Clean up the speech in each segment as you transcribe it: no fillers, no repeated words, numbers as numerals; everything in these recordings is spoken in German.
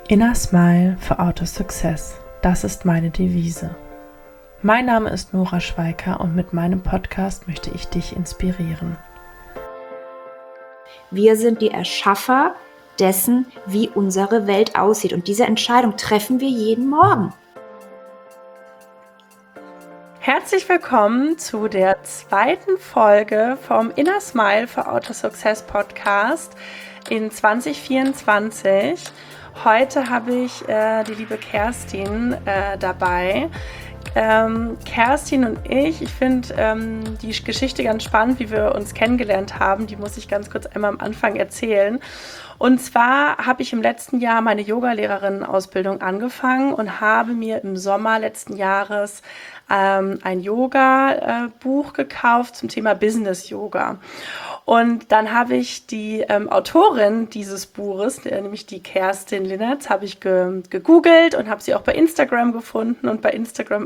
Inner Smile for Outer Success. Das ist meine Devise. Mein Name ist Nora Schweiker und mit meinem Podcast möchte ich dich inspirieren. Wir sind die Erschaffer dessen, wie unsere Welt aussieht. Und diese Entscheidung treffen wir jeden Morgen. Herzlich willkommen zu der zweiten Folge vom Inner Smile for Outer Success Podcast in 2024. Heute habe ich die liebe Kerstin dabei. Kerstin und ich finde die Geschichte ganz spannend, wie wir uns kennengelernt haben. Die muss ich ganz kurz einmal am Anfang erzählen. Und zwar habe ich im letzten Jahr meine Yoga-Lehrerinnen-Ausbildung angefangen und habe mir im Sommer letzten Jahres ein Yoga-Buch gekauft zum Thema Business Yoga. Und dann habe ich die Autorin dieses Buches, nämlich die Kerstin Linnertz, habe ich gegoogelt und habe sie auch bei Instagram gefunden. Und bei Instagram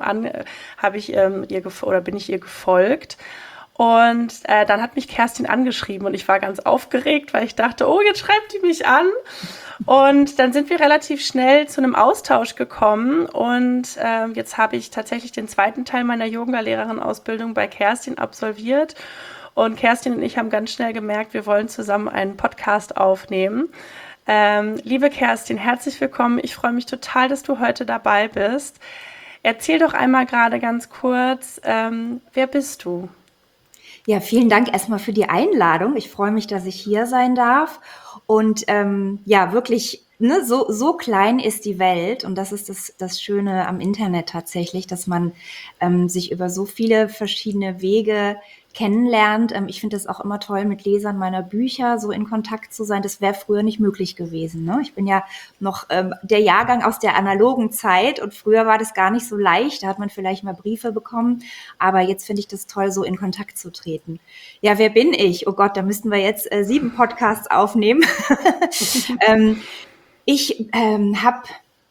bin ich ihr gefolgt. Und dann hat mich Kerstin angeschrieben und ich war ganz aufgeregt, weil ich dachte, oh, jetzt schreibt die mich an. Und dann sind wir relativ schnell zu einem Austausch gekommen und jetzt habe ich tatsächlich den zweiten Teil meiner Yoga-Lehrerinnen-Ausbildung bei Kerstin absolviert. Und Kerstin und ich haben ganz schnell gemerkt, wir wollen zusammen einen Podcast aufnehmen. Liebe Kerstin, herzlich willkommen. Ich freue mich total, dass du heute dabei bist. Erzähl doch einmal gerade ganz kurz, wer bist du? Ja, vielen Dank erstmal für die Einladung. Ich freue mich, dass ich hier sein darf. Und wirklich, so klein ist die Welt. Und das ist das Schöne am Internet tatsächlich, dass man sich über so viele verschiedene Wege kennenlernt. Ich finde es auch immer toll, mit Lesern meiner Bücher so in Kontakt zu sein. Das wäre früher nicht möglich gewesen. Ne? Ich bin ja noch der Jahrgang aus der analogen Zeit und früher war das gar nicht so leicht. Da hat man vielleicht mal Briefe bekommen. Aber jetzt finde ich das toll, so in Kontakt zu treten. Ja, wer bin ich? Oh Gott, da müssten wir jetzt 7 Podcasts aufnehmen. Ich habe,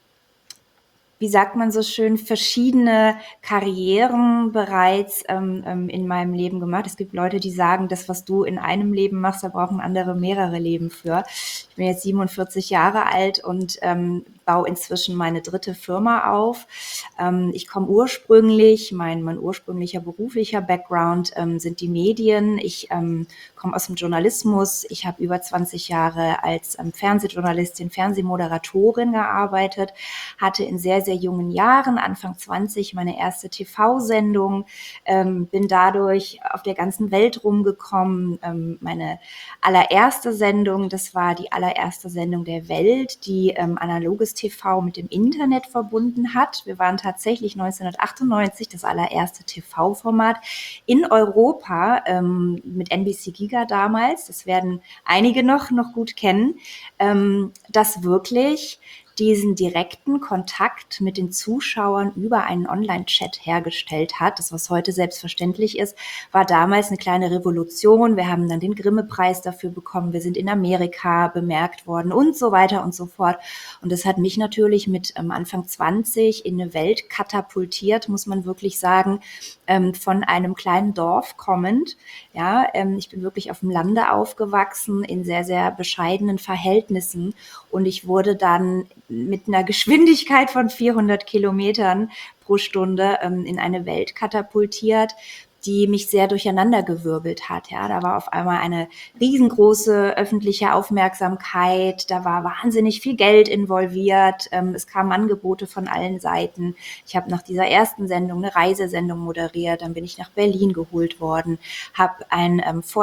wie sagt man so schön, verschiedene Karrieren bereits in meinem Leben gemacht. Es gibt Leute, die sagen, das, was du in einem Leben machst, da brauchen andere mehrere Leben für. Ich bin jetzt 47 Jahre alt und baue inzwischen meine 3. Firma auf. Ich komme ursprünglich, mein ursprünglicher beruflicher Background sind die Medien. Ich komme aus dem Journalismus. Ich habe über 20 Jahre als Fernsehjournalistin, Fernsehmoderatorin gearbeitet, hatte in sehr, sehr jungen Jahren, Anfang 20, meine erste TV-Sendung, bin dadurch auf der ganzen Welt rumgekommen. Meine allererste Sendung, das war die allererste Sendung der Welt, die analoges TV mit dem Internet verbunden hat. Wir waren tatsächlich 1998 das allererste TV-Format in Europa mit NBC Giga damals. Das werden einige noch gut kennen, das wirklich diesen direkten Kontakt mit den Zuschauern über einen Online-Chat hergestellt hat. Das, was heute selbstverständlich ist, war damals eine kleine Revolution. Wir haben dann den Grimme-Preis dafür bekommen. Wir sind in Amerika bemerkt worden und so weiter und so fort. Und das hat mich natürlich mit Anfang 20 in eine Welt katapultiert, muss man wirklich sagen, von einem kleinen Dorf kommend. Ja, ich bin wirklich auf dem Lande aufgewachsen, in sehr, sehr bescheidenen Verhältnissen. Und ich wurde dann mit einer Geschwindigkeit von 400 Kilometern pro Stunde in eine Welt katapultiert, die mich sehr durcheinandergewirbelt hat. Ja, da war auf einmal eine riesengroße öffentliche Aufmerksamkeit, da war wahnsinnig viel Geld involviert, es kamen Angebote von allen Seiten. Ich habe nach dieser ersten Sendung eine Reisesendung moderiert, dann bin ich nach Berlin geholt worden, habe ein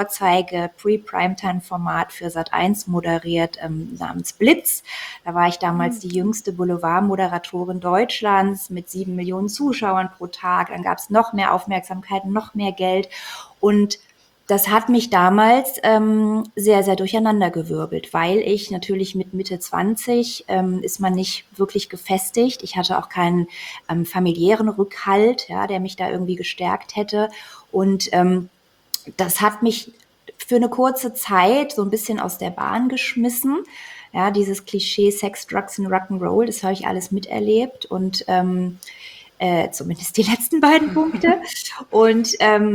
Vorzeige-Pre-Primetime-Format für Sat.1 moderiert namens Blitz. Da war ich damals die jüngste Boulevardmoderatorin Deutschlands mit 7 Millionen Zuschauern pro Tag. Dann gab es noch mehr Aufmerksamkeit, noch mehr Geld und das hat mich damals sehr, sehr durcheinandergewirbelt, weil ich natürlich mit Mitte 20 ist man nicht wirklich gefestigt. Ich hatte auch keinen familiären Rückhalt, ja, der mich da irgendwie gestärkt hätte und das hat mich für eine kurze Zeit so ein bisschen aus der Bahn geschmissen. Ja, dieses Klischee Sex, Drugs und Rock'n'Roll, das habe ich alles miterlebt und zumindest die letzten beiden Punkte. Und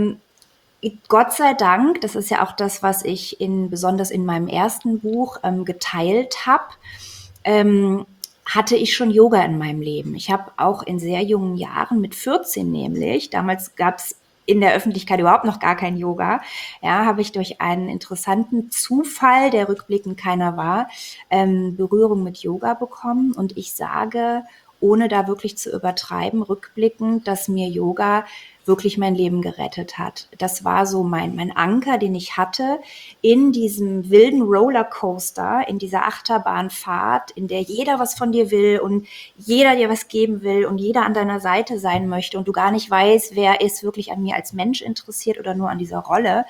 Gott sei Dank, das ist ja auch das, was ich besonders in meinem ersten Buch geteilt habe, hatte ich schon Yoga in meinem Leben. Ich habe auch in sehr jungen Jahren, mit 14 nämlich, damals gab es in der Öffentlichkeit überhaupt noch gar kein Yoga, ja, habe ich durch einen interessanten Zufall, der rückblickend keiner war, Berührung mit Yoga bekommen. Und ich sage, ohne da wirklich zu übertreiben, rückblickend, dass mir Yoga wirklich mein Leben gerettet hat. Das war so mein Anker, den ich hatte in diesem wilden Rollercoaster, in dieser Achterbahnfahrt, in der jeder was von dir will und jeder dir was geben will und jeder an deiner Seite sein möchte und du gar nicht weißt, wer ist wirklich an mir als Mensch interessiert oder nur an dieser Rolle.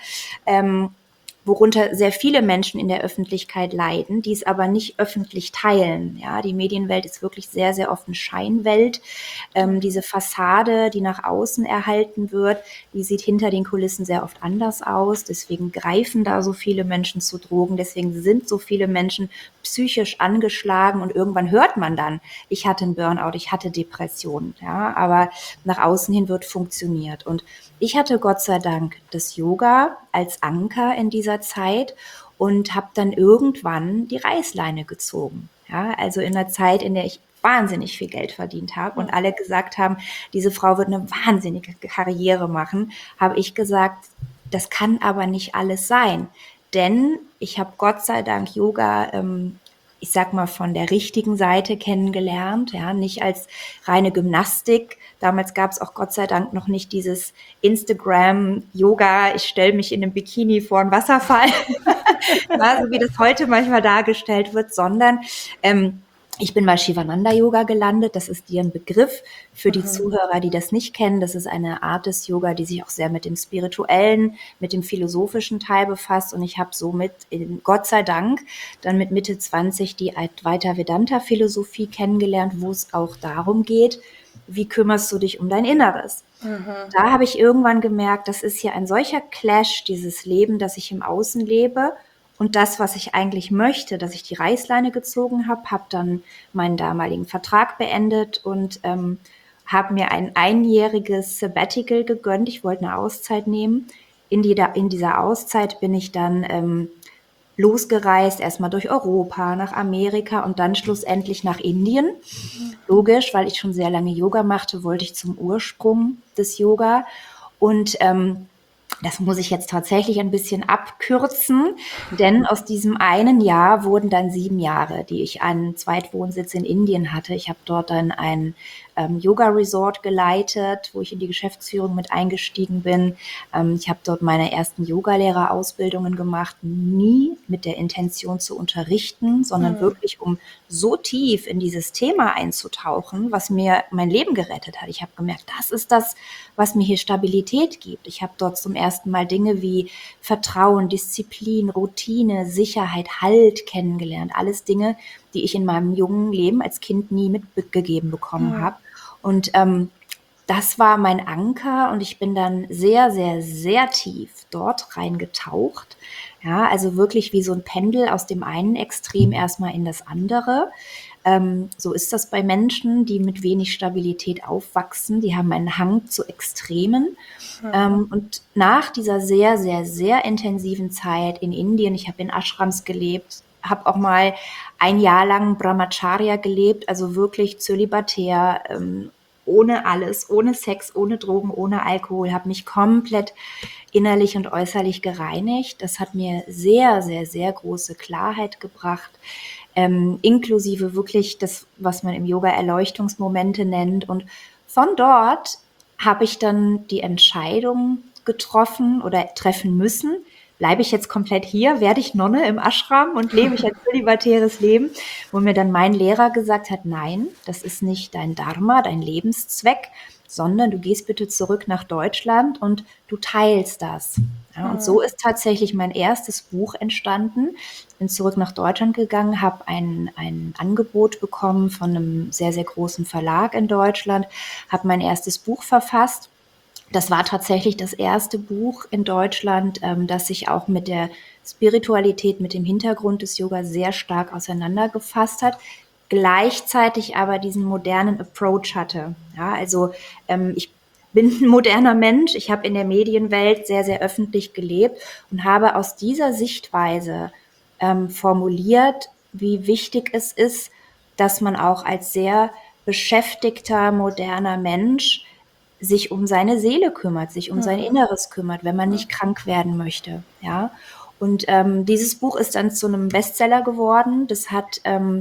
Worunter sehr viele Menschen in der Öffentlichkeit leiden, die es aber nicht öffentlich teilen. Ja, die Medienwelt ist wirklich sehr, sehr oft eine Scheinwelt. Diese Fassade, die nach außen erhalten wird, die sieht hinter den Kulissen sehr oft anders aus. Deswegen greifen da so viele Menschen zu Drogen. Deswegen sind so viele Menschen psychisch angeschlagen und irgendwann hört man dann, ich hatte einen Burnout, ich hatte Depressionen. Ja, aber nach außen hin wird funktioniert. Und ich hatte Gott sei Dank das Yoga als Anker in dieser Zeit und habe dann irgendwann die Reißleine gezogen. Ja, also in einer Zeit, in der ich wahnsinnig viel Geld verdient habe und alle gesagt haben, diese Frau wird eine wahnsinnige Karriere machen, habe ich gesagt, das kann aber nicht alles sein. Denn ich habe Gott sei Dank Yoga, ich sag mal, von der richtigen Seite kennengelernt, ja, nicht als reine Gymnastik. Damals gab es auch Gott sei Dank noch nicht dieses Instagram-Yoga, ich stelle mich in einem Bikini vor einen Wasserfall, ja, so wie das heute manchmal dargestellt wird, sondern ich bin bei Shivananda Yoga gelandet. Das ist dir ein Begriff für die Zuhörer, die das nicht kennen. Das ist eine Art des Yoga, die sich auch sehr mit dem spirituellen, mit dem philosophischen Teil befasst. Und ich habe somit, Gott sei Dank, dann mit Mitte 20 die Advaita Vedanta Philosophie kennengelernt, wo es auch darum geht, wie kümmerst du dich um dein Inneres? Da habe ich irgendwann gemerkt, das ist hier ein solcher Clash, dieses Leben, das ich im Außen lebe, und das, was ich eigentlich möchte, dass ich die Reißleine gezogen habe dann meinen damaligen Vertrag beendet und habe mir ein einjähriges Sabbatical gegönnt. Ich wollte eine Auszeit nehmen. In dieser Auszeit bin ich dann losgereist, erstmal durch Europa, nach Amerika und dann schlussendlich nach Indien. Logisch, weil ich schon sehr lange Yoga machte, wollte ich zum Ursprung des Yoga. Und das muss ich jetzt tatsächlich ein bisschen abkürzen, denn aus diesem einen Jahr wurden dann 7 Jahre, die ich einen Zweitwohnsitz in Indien hatte. Ich habe dort dann ein Yoga-Resort geleitet, wo ich in die Geschäftsführung mit eingestiegen bin. Ich habe dort meine ersten Yogalehrerausbildungen gemacht, nie mit der Intention zu unterrichten, sondern wirklich, um so tief in dieses Thema einzutauchen, was mir mein Leben gerettet hat. Ich habe gemerkt, das ist das, was mir hier Stabilität gibt. Ich habe dort zum ersten Mal Dinge wie Vertrauen, Disziplin, Routine, Sicherheit, Halt kennengelernt. Alles Dinge, die ich in meinem jungen Leben als Kind nie mitgegeben bekommen habe. Und das war mein Anker und ich bin dann sehr, sehr, sehr tief dort reingetaucht. Ja, also wirklich wie so ein Pendel aus dem einen Extrem erstmal in das andere. So ist das bei Menschen, die mit wenig Stabilität aufwachsen. Die haben einen Hang zu Extremen. Und nach dieser sehr, sehr, sehr intensiven Zeit in Indien, ich habe in Ashrams gelebt, habe auch mal ein Jahr lang Brahmacharya gelebt, also wirklich zölibatär, ohne alles, ohne Sex, ohne Drogen, ohne Alkohol, habe mich komplett innerlich und äußerlich gereinigt. Das hat mir sehr, sehr, sehr große Klarheit gebracht, inklusive wirklich das, was man im Yoga Erleuchtungsmomente nennt. Und von dort habe ich dann die Entscheidung getroffen oder treffen müssen, bleibe ich jetzt komplett hier, werde ich Nonne im Ashram und lebe ich ein zölibatäres Leben, wo mir dann mein Lehrer gesagt hat, nein, das ist nicht dein Dharma, dein Lebenszweck, sondern du gehst bitte zurück nach Deutschland und du teilst das. Ja, und so ist tatsächlich mein erstes Buch entstanden. Ich bin zurück nach Deutschland gegangen, habe ein Angebot bekommen von einem sehr, sehr großen Verlag in Deutschland, habe mein erstes Buch verfasst. Das war tatsächlich das erste Buch in Deutschland, das sich auch mit der Spiritualität, mit dem Hintergrund des Yoga sehr stark auseinandergefasst hat, gleichzeitig aber diesen modernen Approach hatte. Ja, also ich bin ein moderner Mensch, ich habe in der Medienwelt sehr, sehr öffentlich gelebt und habe aus dieser Sichtweise formuliert, wie wichtig es ist, dass man auch als sehr beschäftigter, moderner Mensch sich um seine Seele kümmert, sich um sein Inneres kümmert, wenn man nicht krank werden möchte, ja. Und dieses Buch ist dann zu einem Bestseller geworden. Das hat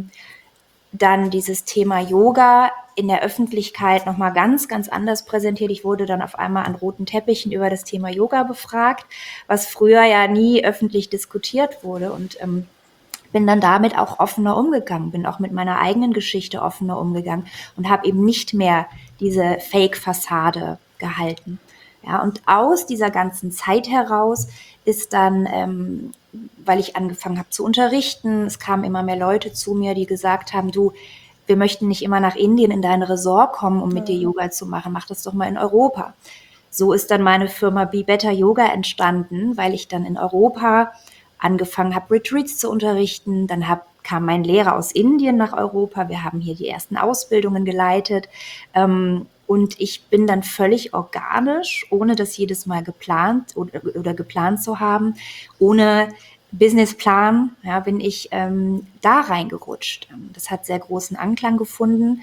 dann dieses Thema Yoga in der Öffentlichkeit nochmal ganz, ganz anders präsentiert. Ich wurde dann auf einmal an roten Teppichen über das Thema Yoga befragt, was früher ja nie öffentlich diskutiert wurde. Und bin dann damit auch offener umgegangen, bin auch mit meiner eigenen Geschichte offener umgegangen und habe eben nicht mehr diese Fake-Fassade gehalten. Ja, und aus dieser ganzen Zeit heraus ist dann, weil ich angefangen habe zu unterrichten, es kamen immer mehr Leute zu mir, die gesagt haben, du, wir möchten nicht immer nach Indien in dein Resort kommen, um mit dir Yoga zu machen, mach das doch mal in Europa. So ist dann meine Firma Be Better Yoga entstanden, weil ich dann in Europa angefangen habe, Retreats zu unterrichten. Dann kam mein Lehrer aus Indien nach Europa. Wir haben hier die ersten Ausbildungen geleitet. Und ich bin dann völlig organisch, ohne das jedes Mal geplant oder geplant zu haben, ohne Businessplan, ja, bin ich da reingerutscht. Das hat sehr großen Anklang gefunden.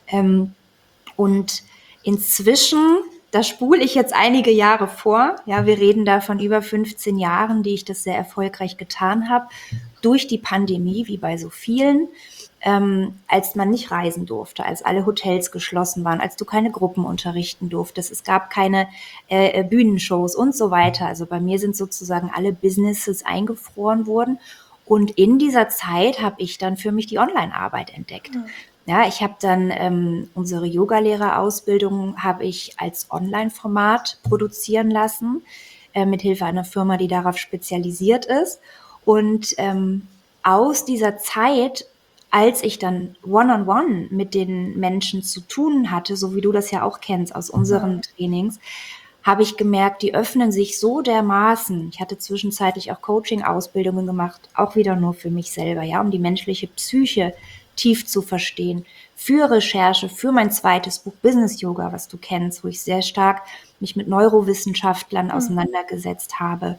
Und inzwischen, da spule ich jetzt einige Jahre vor. Ja, wir reden da von über 15 Jahren, die ich das sehr erfolgreich getan habe. Durch die Pandemie, wie bei so vielen, als man nicht reisen durfte, als alle Hotels geschlossen waren, als du keine Gruppen unterrichten durftest, es gab keine Bühnenshows und so weiter. Also bei mir sind sozusagen alle Businesses eingefroren worden. Und in dieser Zeit habe ich dann für mich die Online-Arbeit entdeckt. Ja, ich habe dann unsere Yogalehrerausbildung habe ich als Online-Format produzieren lassen, mit Hilfe einer Firma, die darauf spezialisiert ist. Und aus dieser Zeit, als ich dann one-on-one mit den Menschen zu tun hatte, so wie du das ja auch kennst aus unseren Trainings, habe ich gemerkt, die öffnen sich so dermaßen. Ich hatte zwischenzeitlich auch Coaching-Ausbildungen gemacht, auch wieder nur für mich selber, ja, um die menschliche Psyche tief zu verstehen. Für Recherche, für mein zweites Buch Business Yoga, was du kennst, wo ich sehr stark mich mit Neurowissenschaftlern auseinandergesetzt habe.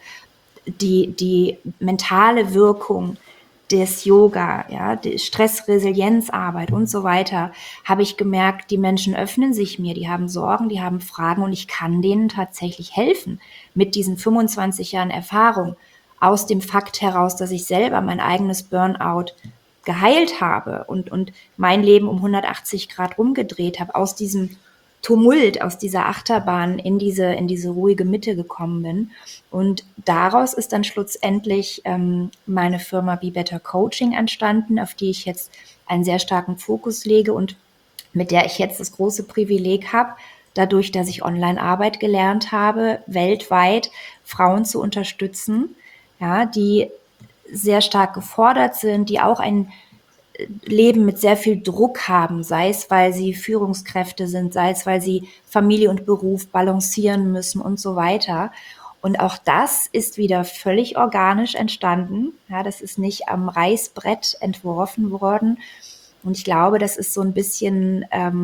Die mentale Wirkung des Yoga, ja, die Stressresilienzarbeit und so weiter, habe ich gemerkt, die Menschen öffnen sich mir, die haben Sorgen, die haben Fragen und ich kann denen tatsächlich helfen mit diesen 25 Jahren Erfahrung aus dem Fakt heraus, dass ich selber mein eigenes Burnout geheilt habe und mein Leben um 180 Grad rumgedreht habe, aus diesem Tumult, aus dieser Achterbahn in diese ruhige Mitte gekommen bin. Und daraus ist dann schlussendlich meine Firma Be Better Coaching entstanden, auf die ich jetzt einen sehr starken Fokus lege und mit der ich jetzt das große Privileg habe, dadurch, dass ich Online-Arbeit gelernt habe, weltweit Frauen zu unterstützen, ja, die sehr stark gefordert sind, die auch ein Leben mit sehr viel Druck haben, sei es, weil sie Führungskräfte sind, sei es, weil sie Familie und Beruf balancieren müssen und so weiter. Und auch das ist wieder völlig organisch entstanden. Ja, das ist nicht am Reißbrett entworfen worden. Und ich glaube, das ist so ein bisschen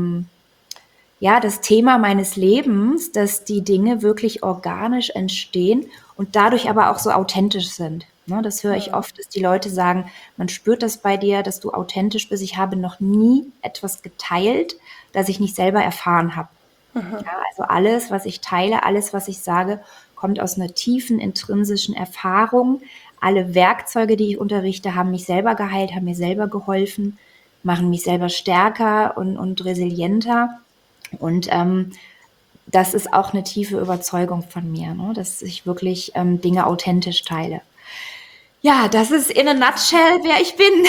das Thema meines Lebens, dass die Dinge wirklich organisch entstehen und dadurch aber auch so authentisch sind. Ne, das höre ich oft, dass die Leute sagen, man spürt das bei dir, dass du authentisch bist. Ich habe noch nie etwas geteilt, das ich nicht selber erfahren habe. Ja, also alles, was ich teile, alles, was ich sage, kommt aus einer tiefen intrinsischen Erfahrung. Alle Werkzeuge, die ich unterrichte, haben mich selber geheilt, haben mir selber geholfen, machen mich selber stärker und resilienter. Und das ist auch eine tiefe Überzeugung von mir, ne, dass ich wirklich Dinge authentisch teile. Ja, das ist in a nutshell, wer ich bin.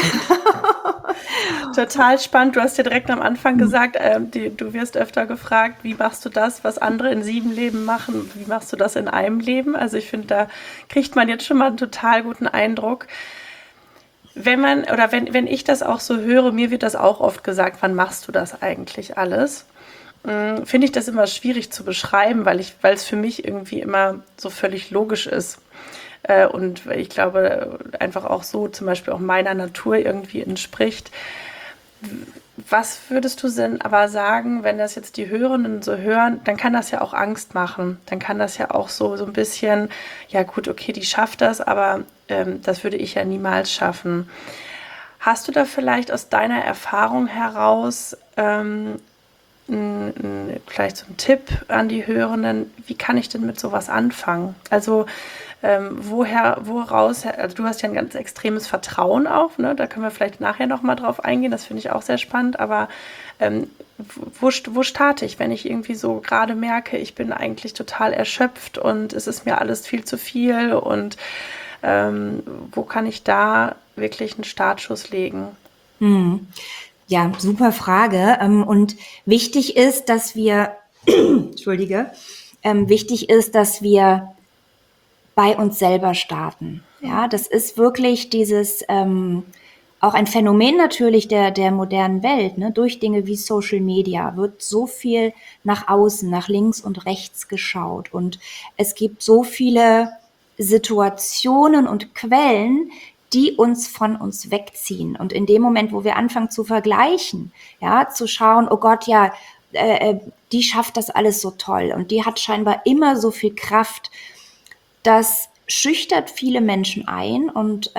Total spannend. Du hast ja direkt am Anfang gesagt, du wirst öfter gefragt, wie machst du das, was andere in 7 Leben machen? Wie machst du das in einem Leben? Also ich finde, da kriegt man jetzt schon mal einen total guten Eindruck. Wenn ich das auch so höre, mir wird das auch oft gesagt, wann machst du das eigentlich alles? Finde ich das immer schwierig zu beschreiben, weil es für mich irgendwie immer so völlig logisch ist. Und ich glaube, einfach auch so zum Beispiel auch meiner Natur irgendwie entspricht. Was würdest du denn aber sagen, wenn das jetzt die Hörenden so hören, dann kann das ja auch Angst machen. Dann kann das ja auch so ein bisschen, ja gut, okay, die schafft das, aber das würde ich ja niemals schaffen. Hast du da vielleicht aus deiner Erfahrung heraus vielleicht so einen Tipp an die Hörenden, wie kann ich denn mit sowas anfangen? Also woraus, also du hast ja ein ganz extremes Vertrauen auch, ne? Da können wir vielleicht nachher nochmal drauf eingehen, das finde ich auch sehr spannend, aber wo starte ich, wenn ich irgendwie so gerade merke, ich bin eigentlich total erschöpft und es ist mir alles viel zu viel und wo kann ich da wirklich einen Startschuss legen? Ja, super Frage. Und wichtig ist, dass wir, entschuldige, wichtig ist, dass wir bei uns selber starten. Ja, das ist wirklich dieses, auch ein Phänomen natürlich der modernen Welt, ne? Durch Dinge wie Social Media wird so viel nach außen, nach links und rechts geschaut und es gibt so viele Situationen und Quellen, die uns von uns wegziehen. Und in dem Moment, wo wir anfangen zu vergleichen, ja, zu schauen, oh Gott, ja, die schafft das alles so toll und die hat scheinbar immer so viel Kraft, das schüchtert viele Menschen ein und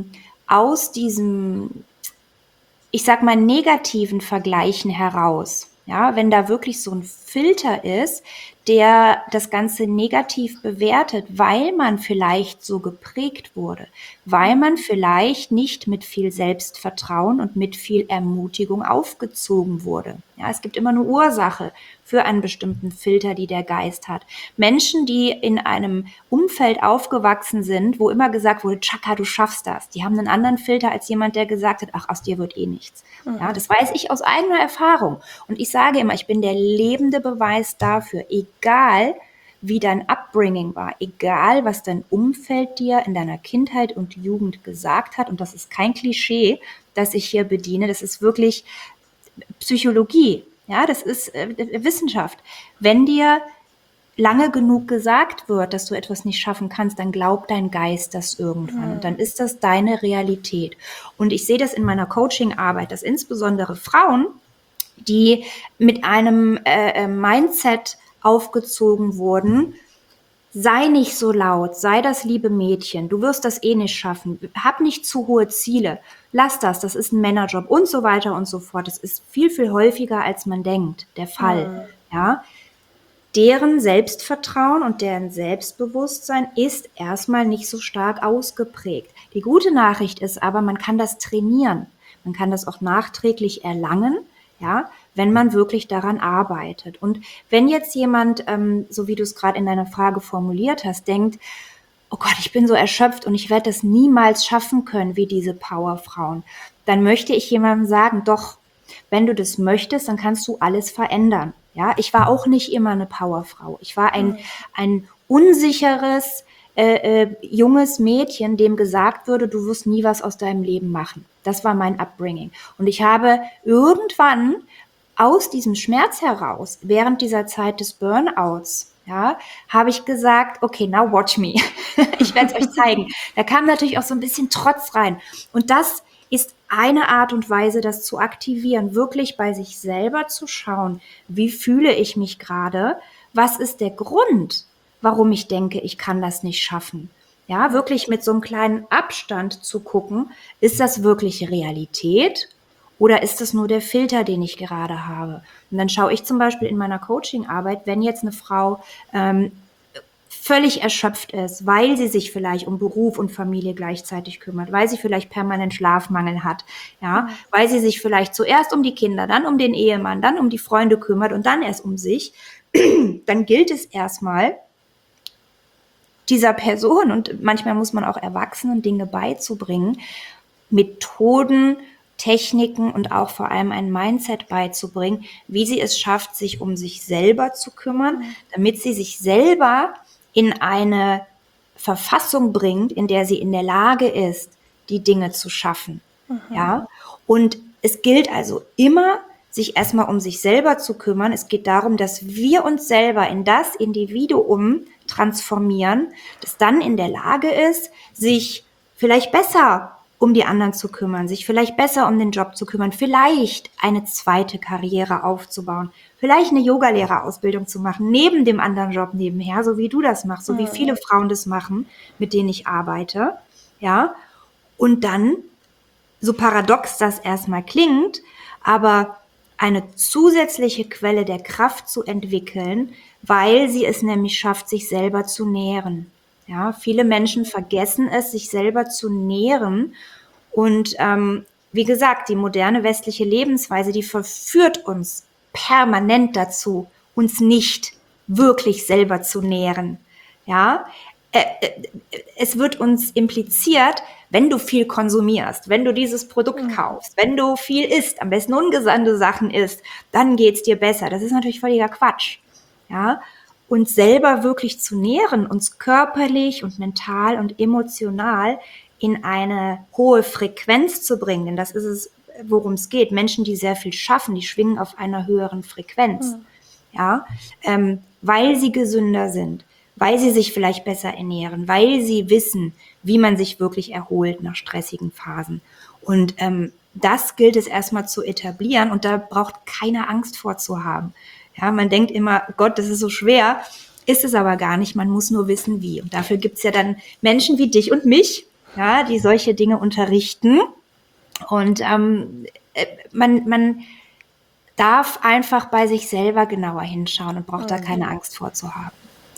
aus diesem, ich sag mal, negativen Vergleichen heraus, ja, wenn da wirklich so ein Filter ist, der das Ganze negativ bewertet, weil man vielleicht so geprägt wurde, weil man vielleicht nicht mit viel Selbstvertrauen und mit viel Ermutigung aufgezogen wurde. Ja, es gibt immer eine Ursache für einen bestimmten Filter, die der Geist hat. Menschen, die in einem Umfeld aufgewachsen sind, wo immer gesagt wurde, Chaka, du schaffst das, die haben einen anderen Filter als jemand, der gesagt hat, ach, aus dir wird eh nichts. Ja, das weiß ich aus eigener Erfahrung. Und ich sage immer, ich bin der lebende Beweis dafür, egal wie dein Upbringing war, egal was dein Umfeld dir in deiner Kindheit und Jugend gesagt hat, und das ist kein Klischee, das ich hier bediene, das ist wirklich Psychologie, ja, das ist Wissenschaft. Wenn dir lange genug gesagt wird, dass du etwas nicht schaffen kannst, dann glaubt dein Geist das irgendwann und dann ist das deine Realität. Und ich sehe das in meiner Coaching-Arbeit, dass insbesondere Frauen, die mit einem Mindset aufgezogen wurden, sei nicht so laut, sei das liebe Mädchen, du wirst das eh nicht schaffen, hab nicht zu hohe Ziele, lass das ist ein Männerjob und so weiter und so fort. Das ist viel, viel häufiger, als man denkt, der Fall. Ja, deren Selbstvertrauen und deren Selbstbewusstsein ist erstmal nicht so stark ausgeprägt. Die gute Nachricht ist aber, man kann das trainieren. Man kann das auch nachträglich erlangen, ja, wenn man wirklich daran arbeitet. Und wenn jetzt jemand, so wie du es gerade in deiner Frage formuliert hast, denkt, oh Gott, ich bin so erschöpft und ich werde das niemals schaffen können wie diese Powerfrauen, dann möchte ich jemandem sagen, doch, wenn du das möchtest, dann kannst du alles verändern. Ja, ich war auch nicht immer eine Powerfrau. Ich war ein unsicheres, junges Mädchen, dem gesagt würde, du wirst nie was aus deinem Leben machen. Das war mein Upbringing. Und ich habe irgendwann aus diesem Schmerz heraus, während dieser Zeit des Burnouts, ja, habe ich gesagt, okay, now watch me. Ich werde es euch zeigen. Da kam natürlich auch so ein bisschen Trotz rein. Und das ist eine Art und Weise, das zu aktivieren, wirklich bei sich selber zu schauen, wie fühle ich mich gerade, was ist der Grund, warum ich denke, ich kann das nicht schaffen. Ja, wirklich mit so einem kleinen Abstand zu gucken, ist das wirklich Realität oder ist das nur der Filter, den ich gerade habe? Und dann schaue ich zum Beispiel in meiner Coaching-Arbeit, wenn jetzt eine Frau völlig erschöpft ist, weil sie sich vielleicht um Beruf und Familie gleichzeitig kümmert, weil sie vielleicht permanent Schlafmangel hat, ja, weil sie sich vielleicht zuerst um die Kinder, dann um den Ehemann, dann um die Freunde kümmert und dann erst um sich, dann gilt es erstmal, dieser Person, und manchmal muss man auch Erwachsenen Dinge beizubringen, Methoden, Techniken und auch vor allem ein Mindset beizubringen, wie sie es schafft, sich um sich selber zu kümmern, damit sie sich selber in eine Verfassung bringt, in der sie in der Lage ist, die Dinge zu schaffen. Ja? Und es gilt also immer, sich erstmal um sich selber zu kümmern. Es geht darum, dass wir uns selber in das Individuum transformieren, das dann in der Lage ist, sich vielleicht besser um die anderen zu kümmern, sich vielleicht besser um den Job zu kümmern, vielleicht eine zweite Karriere aufzubauen, vielleicht eine Yogalehrerausbildung zu machen, neben dem anderen Job nebenher, so wie du das machst, so wie viele Frauen das machen, mit denen ich arbeite, ja, und dann so paradox das erstmal klingt, aber eine zusätzliche Quelle der Kraft zu entwickeln, weil sie es nämlich schafft, sich selber zu nähren. Ja, viele Menschen vergessen es, sich selber zu nähren. Und wie gesagt, die moderne westliche Lebensweise, die verführt uns permanent dazu, uns nicht wirklich selber zu nähren. Ja, es wird uns impliziert, wenn du viel konsumierst, wenn du dieses Produkt kaufst, wenn du viel isst, am besten ungesunde Sachen isst, dann geht's dir besser. Das ist natürlich völliger Quatsch. Ja, uns selber wirklich zu nähren, uns körperlich und mental und emotional in eine hohe Frequenz zu bringen, denn das ist es, worum es geht. Menschen, die sehr viel schaffen, die schwingen auf einer höheren Frequenz, ja, weil sie gesünder sind, weil sie sich vielleicht besser ernähren, weil sie wissen, wie man sich wirklich erholt nach stressigen Phasen. Und das gilt es erstmal zu etablieren und da braucht keine Angst vor zu haben. Ja, man denkt immer, Gott, das ist so schwer, ist es aber gar nicht, man muss nur wissen, wie. Und dafür gibt's ja dann Menschen wie dich und mich, ja, die solche Dinge unterrichten. Und man darf einfach bei sich selber genauer hinschauen und braucht da keine Angst vor zu haben.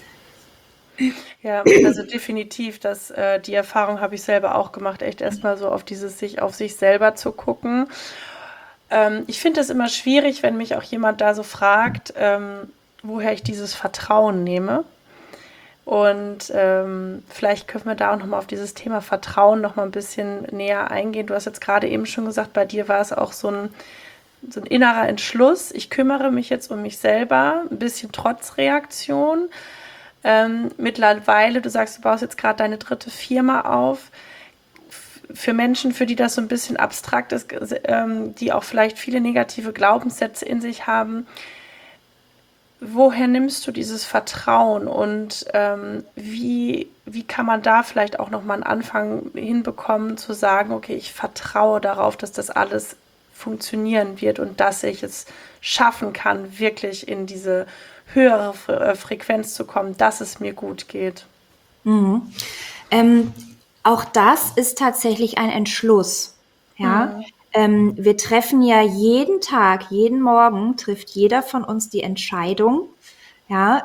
Ja, also definitiv, die Erfahrung habe ich selber auch gemacht, echt erstmal so auf auf sich selber zu gucken. Ich finde es immer schwierig, wenn mich auch jemand da so fragt, woher ich dieses Vertrauen nehme. Und vielleicht können wir da auch nochmal auf dieses Thema Vertrauen nochmal ein bisschen näher eingehen. Du hast jetzt gerade eben schon gesagt, bei dir war es auch so ein innerer Entschluss. Ich kümmere mich jetzt um mich selber, ein bisschen trotz Reaktion. Mittlerweile, du sagst, du baust jetzt gerade deine 3. Firma auf. Für Menschen, für die das so ein bisschen abstrakt ist, die auch vielleicht viele negative Glaubenssätze in sich haben, woher nimmst du dieses Vertrauen und wie kann man da vielleicht auch nochmal einen Anfang hinbekommen, zu sagen, okay, ich vertraue darauf, dass das alles funktionieren wird und dass ich es schaffen kann, wirklich in diese höhere Frequenz zu kommen, dass es mir gut geht. Mhm. Auch das ist tatsächlich ein Entschluss. Ja, wir treffen ja jeden Tag, jeden Morgen trifft jeder von uns die Entscheidung, ja,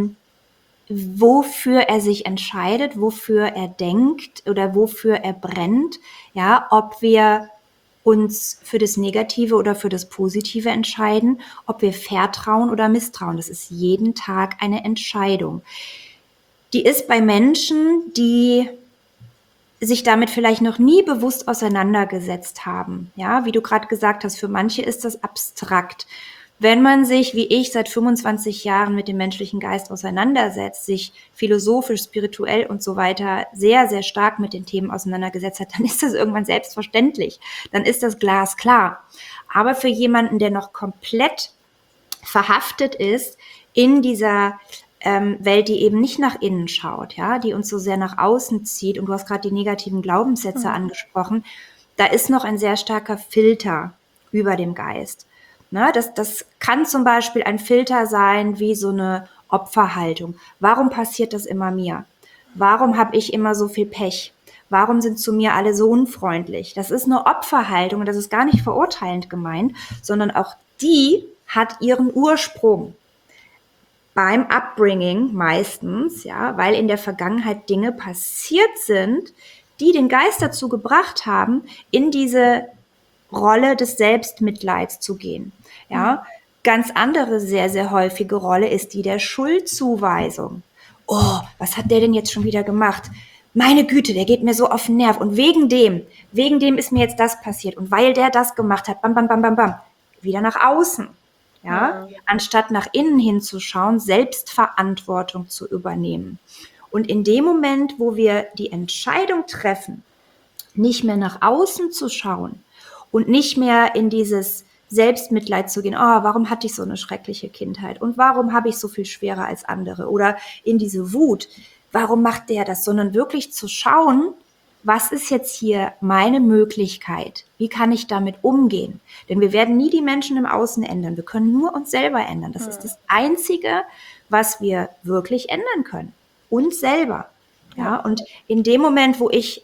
wofür er sich entscheidet, wofür er denkt oder wofür er brennt, ja, ob wir uns für das Negative oder für das Positive entscheiden, ob wir vertrauen oder misstrauen. Das ist jeden Tag eine Entscheidung. Die ist bei Menschen, die sich damit vielleicht noch nie bewusst auseinandergesetzt haben. Ja, wie du gerade gesagt hast, für manche ist das abstrakt. Wenn man sich, wie ich, seit 25 Jahren mit dem menschlichen Geist auseinandersetzt, sich philosophisch, spirituell und so weiter sehr, sehr stark mit den Themen auseinandergesetzt hat, dann ist das irgendwann selbstverständlich. Dann ist das glasklar. Aber für jemanden, der noch komplett verhaftet ist in dieser Welt, die eben nicht nach innen schaut, ja, die uns so sehr nach außen zieht, und du hast gerade die negativen Glaubenssätze angesprochen, da ist noch ein sehr starker Filter über dem Geist. Ne, das kann zum Beispiel ein Filter sein wie so eine Opferhaltung. Warum passiert das immer mir? Warum habe ich immer so viel Pech? Warum sind zu mir alle so unfreundlich? Das ist eine Opferhaltung und das ist gar nicht verurteilend gemeint, sondern auch die hat ihren Ursprung beim Upbringing meistens, ja, weil in der Vergangenheit Dinge passiert sind, die den Geist dazu gebracht haben, in diese Rolle des Selbstmitleids zu gehen. Ja, ganz andere, sehr, sehr häufige Rolle ist die der Schuldzuweisung. Oh, was hat der denn jetzt schon wieder gemacht? Meine Güte, der geht mir so auf den Nerv. Und wegen dem ist mir jetzt das passiert. Und weil der das gemacht hat, bam, bam, bam, bam, bam, wieder nach außen. Ja, anstatt nach innen hinzuschauen, Selbstverantwortung zu übernehmen. Und in dem Moment, wo wir die Entscheidung treffen, nicht mehr nach außen zu schauen und nicht mehr in dieses Selbstmitleid zu gehen, oh, warum hatte ich so eine schreckliche Kindheit und warum habe ich so viel schwerer als andere, oder in diese Wut, warum macht der das, sondern wirklich zu schauen, was ist jetzt hier meine Möglichkeit? Wie kann ich damit umgehen? Denn wir werden nie die Menschen im Außen ändern. Wir können nur uns selber ändern. Das ist das Einzige, was wir wirklich ändern können. Uns selber. Ja, und in dem Moment, wo ich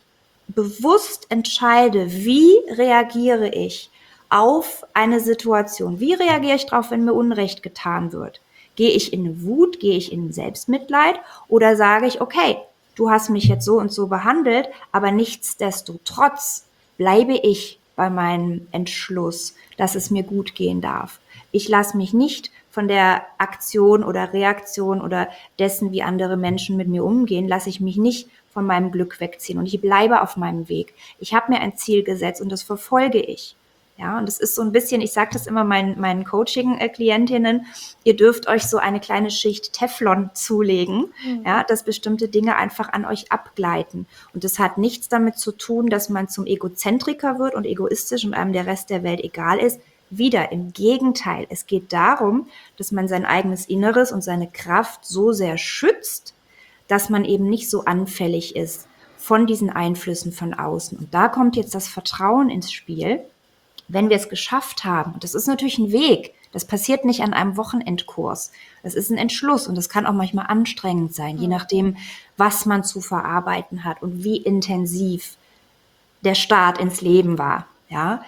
bewusst entscheide, wie reagiere ich auf eine Situation, wie reagiere ich darauf, wenn mir Unrecht getan wird? Gehe ich in eine Wut, gehe ich in Selbstmitleid oder sage ich, okay, du hast mich jetzt so und so behandelt, aber nichtsdestotrotz bleibe ich bei meinem Entschluss, dass es mir gut gehen darf. Ich lasse mich nicht von der Aktion oder Reaktion oder dessen, wie andere Menschen mit mir umgehen, lasse ich mich nicht von meinem Glück wegziehen und ich bleibe auf meinem Weg. Ich habe mir ein Ziel gesetzt und das verfolge ich. Ja, und das ist so ein bisschen, ich sage das immer meinen Coaching-Klientinnen, ihr dürft euch so eine kleine Schicht Teflon zulegen, ja, dass bestimmte Dinge einfach an euch abgleiten. Und das hat nichts damit zu tun, dass man zum Egozentriker wird und egoistisch und einem der Rest der Welt egal ist. Wieder im Gegenteil. Es geht darum, dass man sein eigenes Inneres und seine Kraft so sehr schützt, dass man eben nicht so anfällig ist von diesen Einflüssen von außen. Und da kommt jetzt das Vertrauen ins Spiel. Wenn wir es geschafft haben, und das ist natürlich ein Weg, das passiert nicht an einem Wochenendkurs, das ist ein Entschluss und das kann auch manchmal anstrengend sein, je nachdem, was man zu verarbeiten hat und wie intensiv der Start ins Leben war. Ja?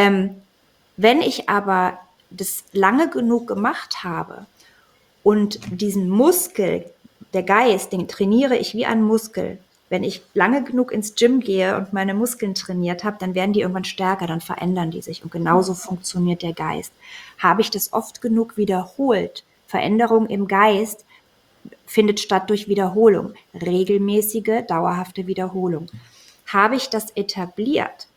Wenn ich aber das lange genug gemacht habe und diesen Muskel, der Geist, den trainiere ich wie einen Muskel. Wenn ich lange genug ins Gym gehe und meine Muskeln trainiert habe, dann werden die irgendwann stärker, dann verändern die sich. Und genauso funktioniert der Geist. Habe ich das oft genug wiederholt? Veränderung im Geist findet statt durch Wiederholung. Regelmäßige, dauerhafte Wiederholung. Habe ich das etabliert,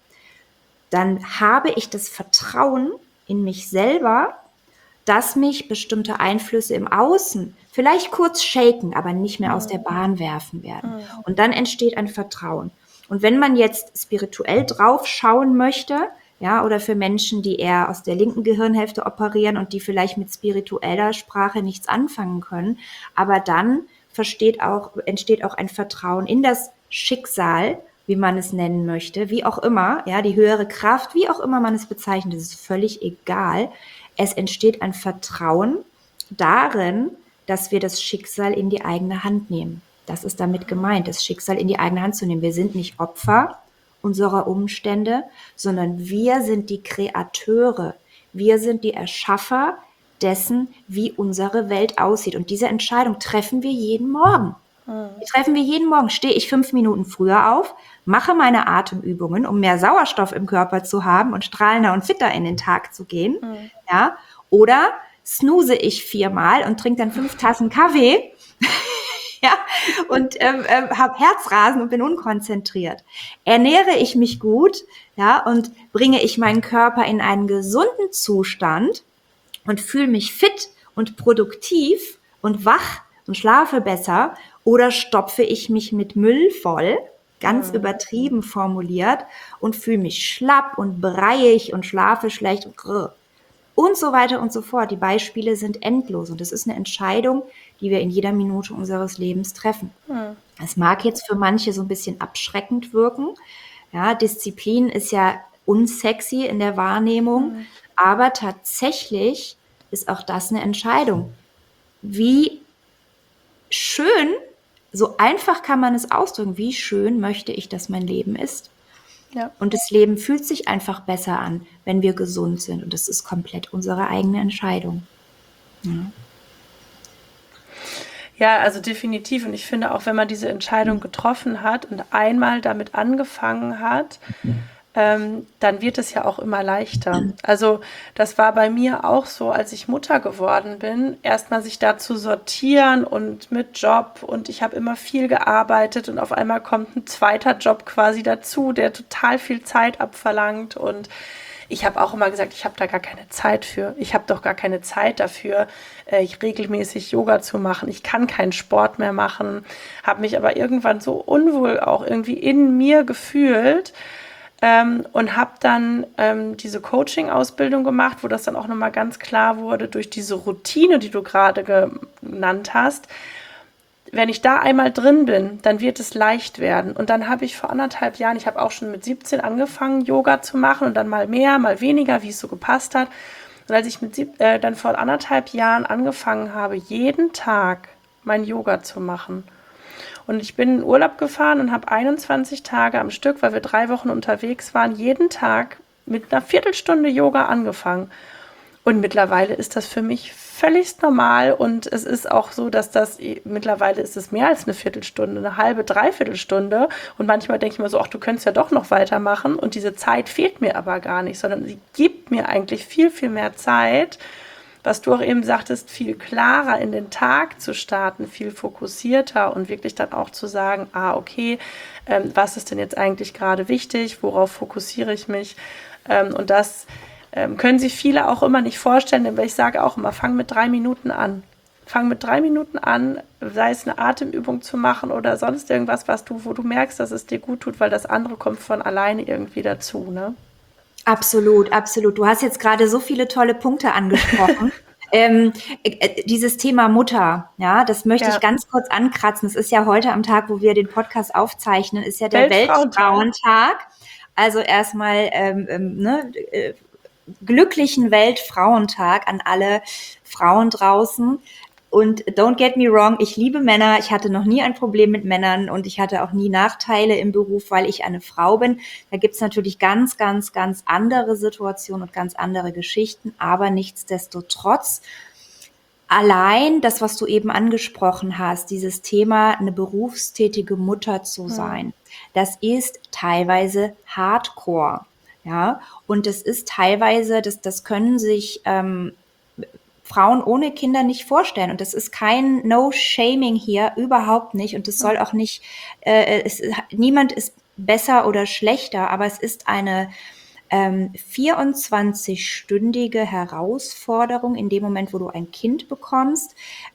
dann habe ich das Vertrauen in mich selber, dass mich bestimmte Einflüsse im Außen vielleicht kurz shaken, aber nicht mehr aus der Bahn werfen werden. Und dann entsteht ein Vertrauen. Und wenn man jetzt spirituell drauf schauen möchte, ja, oder für Menschen, die eher aus der linken Gehirnhälfte operieren und die vielleicht mit spiritueller Sprache nichts anfangen können, aber dann entsteht auch ein Vertrauen in das Schicksal, wie man es nennen möchte, wie auch immer, ja, die höhere Kraft, wie auch immer man es bezeichnet, das ist völlig egal. Es entsteht ein Vertrauen darin, dass wir das Schicksal in die eigene Hand nehmen. Das ist damit gemeint, das Schicksal in die eigene Hand zu nehmen. Wir sind nicht Opfer unserer Umstände, sondern wir sind die Kreateure. Wir sind die Erschaffer dessen, wie unsere Welt aussieht. Und diese Entscheidung treffen wir jeden Morgen. Die treffen wir jeden Morgen. Stehe ich 5 Minuten früher auf, mache meine Atemübungen, um mehr Sauerstoff im Körper zu haben und strahlender und fitter in den Tag zu gehen. Ja? Oder snooze ich 4-mal und trinke dann 5 Tassen Kaffee ja? Und habe Herzrasen und bin unkonzentriert. Ernähre ich mich gut, ja, und bringe ich meinen Körper in einen gesunden Zustand und fühle mich fit und produktiv und wach und schlafe besser, oder stopfe ich mich mit Müll voll, ganz übertrieben formuliert, und fühle mich schlapp und breiig und schlafe schlecht und so weiter und so fort. Die Beispiele sind endlos und es ist eine Entscheidung, die wir in jeder Minute unseres Lebens treffen. Es mag jetzt für manche so ein bisschen abschreckend wirken. Ja, Disziplin ist ja unsexy in der Wahrnehmung, aber tatsächlich ist auch das eine Entscheidung. Wie schön, so einfach kann man es ausdrücken, wie schön möchte ich, dass mein Leben ist. Ja. Und das Leben fühlt sich einfach besser an, wenn wir gesund sind. Und das ist komplett unsere eigene Entscheidung. Ja. Ja, also definitiv. Und ich finde auch, wenn man diese Entscheidung getroffen hat und einmal damit angefangen hat, dann wird es ja auch immer leichter. Also das war bei mir auch so, als ich Mutter geworden bin, erstmal sich da zu sortieren und mit Job, und ich habe immer viel gearbeitet und auf einmal kommt ein zweiter Job quasi dazu, der total viel Zeit abverlangt, und ich habe auch immer gesagt, ich habe da gar keine Zeit für. Ich habe doch gar keine Zeit dafür, regelmäßig Yoga zu machen. Ich kann keinen Sport mehr machen, habe mich aber irgendwann so unwohl auch irgendwie in mir gefühlt, und habe dann diese Coaching-Ausbildung gemacht, wo das dann auch nochmal ganz klar wurde, durch diese Routine, die du gerade genannt hast. Wenn ich da einmal drin bin, dann wird es leicht werden. Und dann habe ich vor 1,5 Jahren, ich habe auch schon mit 17 angefangen, Yoga zu machen, und dann mal mehr, mal weniger, wie es so gepasst hat. Und als ich dann vor 1,5 Jahren angefangen habe, jeden Tag mein Yoga zu machen, Und ich bin in Urlaub gefahren und habe 21 Tage am Stück, weil wir 3 Wochen unterwegs waren, jeden Tag mit einer Viertelstunde Yoga angefangen. Und mittlerweile ist das für mich völlig normal und es ist auch so, dass mittlerweile ist es mehr als eine Viertelstunde, eine halbe, Dreiviertelstunde und manchmal denke ich mir so, ach, du könntest ja doch noch weitermachen und diese Zeit fehlt mir aber gar nicht, sondern sie gibt mir eigentlich viel, viel mehr Zeit, was du auch eben sagtest, viel klarer in den Tag zu starten, viel fokussierter und wirklich dann auch zu sagen, okay, was ist denn jetzt eigentlich gerade wichtig, worauf fokussiere ich mich, und das können sich viele auch immer nicht vorstellen, denn ich sage auch immer, fang mit 3 Minuten an. Fang mit 3 Minuten an, sei es eine Atemübung zu machen oder sonst irgendwas, wo du merkst, dass es dir gut tut, weil das andere kommt von alleine irgendwie dazu, ne? Absolut, absolut. Du hast jetzt gerade so viele tolle Punkte angesprochen. Dieses Thema Mutter, ja, das möchte ich ganz kurz ankratzen. Es ist ja heute am Tag, wo wir den Podcast aufzeichnen, ist ja der Weltfrauentag. Also erstmal glücklichen Weltfrauentag an alle Frauen draußen. Und don't get me wrong, ich liebe Männer. Ich hatte noch nie ein Problem mit Männern und ich hatte auch nie Nachteile im Beruf, weil ich eine Frau bin. Da gibt's natürlich ganz, ganz, ganz andere Situationen und ganz andere Geschichten. Aber nichtsdestotrotz, allein das, was du eben angesprochen hast, dieses Thema, eine berufstätige Mutter zu sein, das ist teilweise Hardcore. Ja, und das ist teilweise, das können sich Frauen ohne Kinder nicht vorstellen. Und das ist kein No-Shaming hier, überhaupt nicht. Und das soll auch nicht, niemand ist besser oder schlechter, aber es ist eine 24-stündige Herausforderung in dem Moment, wo du ein Kind bekommst,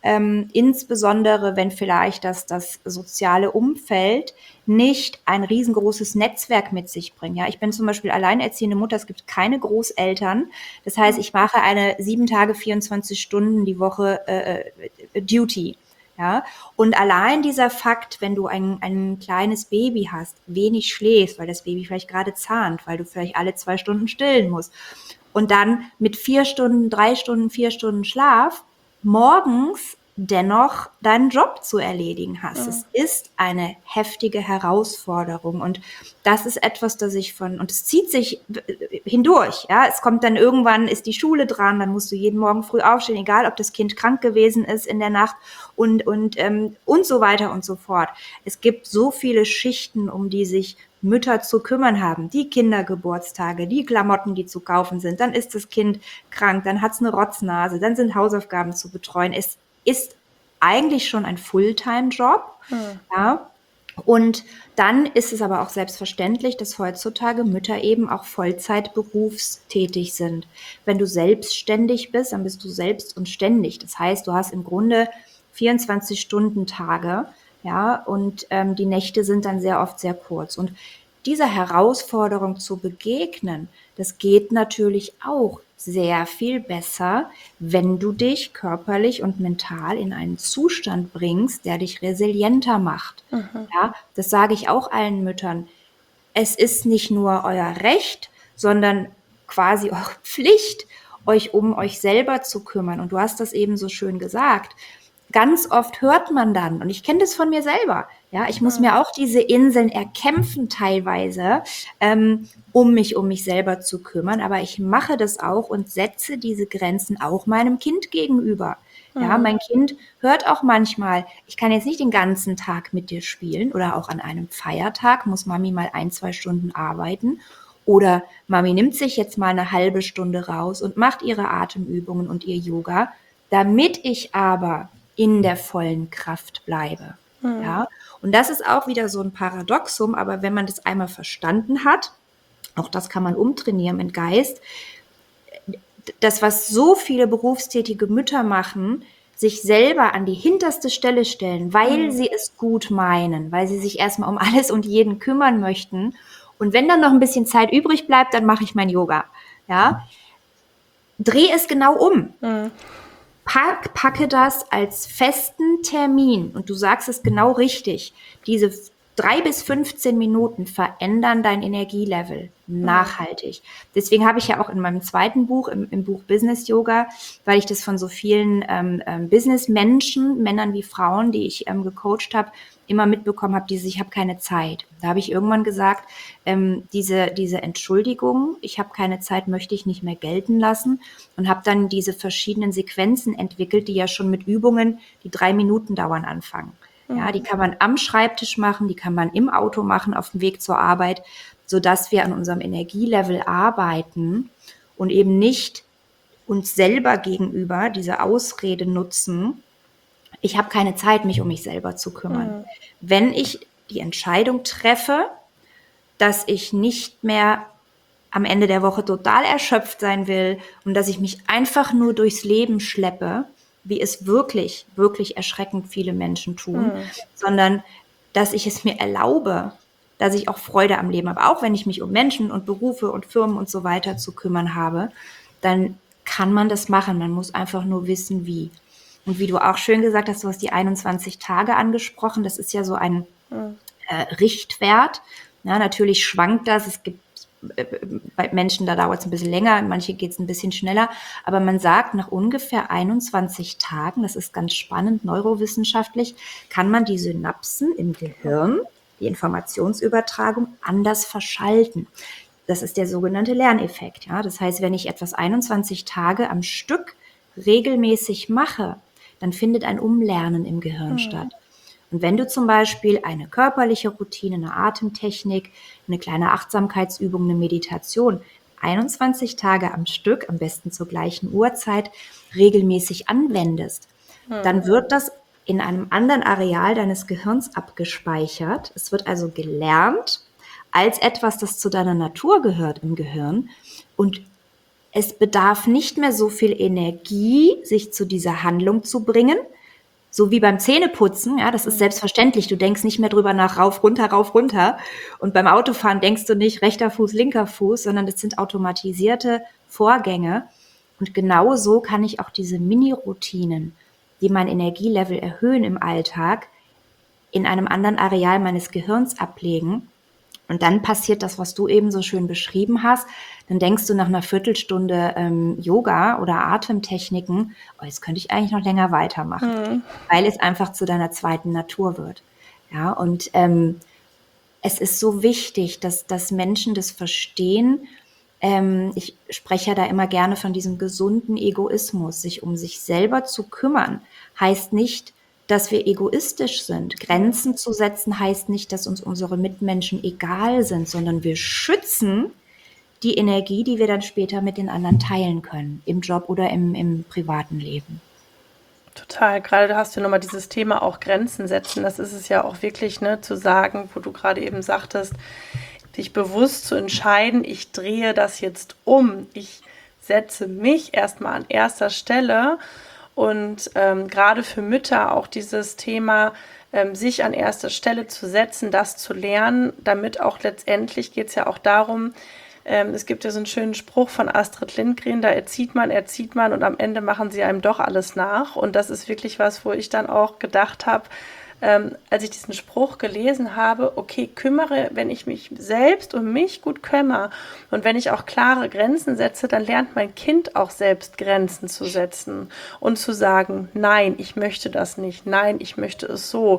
insbesondere wenn vielleicht das soziale Umfeld nicht ein riesengroßes Netzwerk mit sich bringt. Ja, ich bin zum Beispiel alleinerziehende Mutter, es gibt keine Großeltern. Das heißt, ich mache eine 7 Tage, 24 Stunden die Woche Duty. Ja, und allein dieser Fakt, wenn du ein kleines Baby hast, wenig schläfst, weil das Baby vielleicht gerade zahnt, weil du vielleicht alle 2 Stunden stillen musst und dann mit 4 Stunden, 3 Stunden, 4 Stunden Schlaf morgens dennoch deinen Job zu erledigen hast. Es ist eine heftige Herausforderung und das ist etwas, das ich und es zieht sich hindurch, ja. Es kommt dann irgendwann, ist die Schule dran, dann musst du jeden Morgen früh aufstehen, egal ob das Kind krank gewesen ist in der Nacht und so weiter und so fort. Es gibt so viele Schichten, um die sich Mütter zu kümmern haben, die Kindergeburtstage, die Klamotten, die zu kaufen sind, dann ist das Kind krank, dann hat's eine Rotznase, dann sind Hausaufgaben zu betreuen. Es ist eigentlich schon ein Fulltime-Job, ja. Und dann ist es aber auch selbstverständlich, dass heutzutage Mütter eben auch Vollzeit berufstätig sind. Wenn du selbstständig bist, dann bist du selbst und ständig. Das heißt, du hast im Grunde 24-Stunden-Tage, ja, und die Nächte sind dann sehr oft sehr kurz. Und dieser Herausforderung zu begegnen, das geht natürlich auch sehr viel besser, wenn du dich körperlich und mental in einen Zustand bringst, der dich resilienter macht. Ja, das sage ich auch allen Müttern. Es ist nicht nur euer Recht, sondern quasi eure Pflicht, euch um euch selber zu kümmern. Und du hast das eben so schön gesagt. Ganz oft hört man dann, und ich kenne das von mir selber, ja, ich muss mir auch diese Inseln erkämpfen teilweise, um mich selber zu kümmern, aber ich mache das auch und setze diese Grenzen auch meinem Kind gegenüber. Ja, mein Kind hört auch manchmal, ich kann jetzt nicht den ganzen Tag mit dir spielen oder auch an einem Feiertag muss Mami mal 1, 2 Stunden arbeiten oder Mami nimmt sich jetzt mal eine halbe Stunde raus und macht ihre Atemübungen und ihr Yoga, damit ich aber in der vollen Kraft bleibe. Ja, und das ist auch wieder so ein Paradoxum, aber wenn man das einmal verstanden hat, auch das kann man umtrainieren im Geist, das, was so viele berufstätige Mütter machen, sich selber an die hinterste Stelle stellen, weil sie es gut meinen, weil sie sich erstmal um alles und jeden kümmern möchten. Und wenn dann noch ein bisschen Zeit übrig bleibt, dann mache ich mein Yoga. Ja, dreh es genau um. Packe das als festen Termin und du sagst es genau richtig. Diese 3 bis 15 Minuten verändern dein Energielevel. nachhaltig. Deswegen habe ich ja auch in meinem zweiten Buch, im Buch Business Yoga, weil ich das von so vielen Businessmenschen, Männern wie Frauen, die ich gecoacht habe, immer mitbekommen habe, ich habe keine Zeit. Da habe ich irgendwann gesagt, diese Entschuldigung, ich habe keine Zeit, möchte ich nicht mehr gelten lassen und habe dann diese verschiedenen Sequenzen entwickelt, die ja schon mit Übungen, die 3 Minuten dauern, anfangen. Ja, die kann man am Schreibtisch machen, die kann man im Auto machen, auf dem Weg zur Arbeit, sodass wir an unserem Energielevel arbeiten und eben nicht uns selber gegenüber diese Ausrede nutzen, ich habe keine Zeit, mich um mich selber zu kümmern. Wenn ich die Entscheidung treffe, dass ich nicht mehr am Ende der Woche total erschöpft sein will und dass ich mich einfach nur durchs Leben schleppe, wie es wirklich, wirklich erschreckend viele Menschen tun, sondern dass ich es mir erlaube, dass ich auch Freude am Leben habe, auch wenn ich mich um Menschen und Berufe und Firmen und so weiter zu kümmern habe, dann kann man das machen. Man muss einfach nur wissen, wie. Und wie du auch schön gesagt hast, du hast die 21 Tage angesprochen. Das ist ja so ein Richtwert. Ja, natürlich schwankt das. Es gibt bei Menschen, da dauert es ein bisschen länger, manche geht es ein bisschen schneller. Aber man sagt, nach ungefähr 21 Tagen, das ist ganz spannend, neurowissenschaftlich, kann man die Synapsen im Gehirn, die Informationsübertragung, anders verschalten. Das ist der sogenannte Lerneffekt. Ja? Das heißt, wenn ich etwas 21 Tage am Stück regelmäßig mache, dann findet ein Umlernen im Gehirn statt. Und wenn du zum Beispiel eine körperliche Routine, eine Atemtechnik, eine kleine Achtsamkeitsübung, eine Meditation 21 Tage am Stück, am besten zur gleichen Uhrzeit, regelmäßig anwendest, dann wird das in einem anderen Areal deines Gehirns abgespeichert. Es wird also gelernt als etwas, das zu deiner Natur gehört im Gehirn. Und es bedarf nicht mehr so viel Energie, sich zu dieser Handlung zu bringen, so wie beim Zähneputzen, ja, das ist selbstverständlich. Du denkst nicht mehr drüber nach rauf, runter, rauf, runter. Und beim Autofahren denkst du nicht rechter Fuß, linker Fuß, sondern das sind automatisierte Vorgänge. Und genau so kann ich auch diese Mini-Routinen, die mein Energielevel erhöhen im Alltag, in einem anderen Areal meines Gehirns ablegen. Und dann passiert das, was du eben so schön beschrieben hast. Dann denkst du nach einer Viertelstunde Yoga oder Atemtechniken, oh, jetzt könnte ich eigentlich noch länger weitermachen, weil es einfach zu deiner zweiten Natur wird. Ja, und es ist so wichtig, dass Menschen das verstehen. Ich spreche ja da immer gerne von diesem gesunden Egoismus. Sich um sich selber zu kümmern, heißt nicht, dass wir egoistisch sind. Grenzen zu setzen heißt nicht, dass uns unsere Mitmenschen egal sind, sondern wir schützen die Energie, die wir dann später mit den anderen teilen können, im Job oder im privaten Leben. Total. Gerade hast du nochmal dieses Thema auch Grenzen setzen. Das ist es ja auch wirklich, ne, zu sagen, wo du gerade eben sagtest, dich bewusst zu entscheiden, ich drehe das jetzt um. Ich setze mich erstmal an erster Stelle. Und gerade für Mütter auch dieses Thema, sich an erster Stelle zu setzen, das zu lernen, damit auch letztendlich geht es ja auch darum, es gibt ja so einen schönen Spruch von Astrid Lindgren, da erzieht man und am Ende machen sie einem doch alles nach. Und das ist wirklich was, wo ich dann auch gedacht habe, als ich diesen Spruch gelesen habe, okay, wenn ich mich selbst um mich gut kümmere und wenn ich auch klare Grenzen setze, dann lernt mein Kind auch selbst Grenzen zu setzen und zu sagen, nein, ich möchte das nicht, nein, ich möchte es so,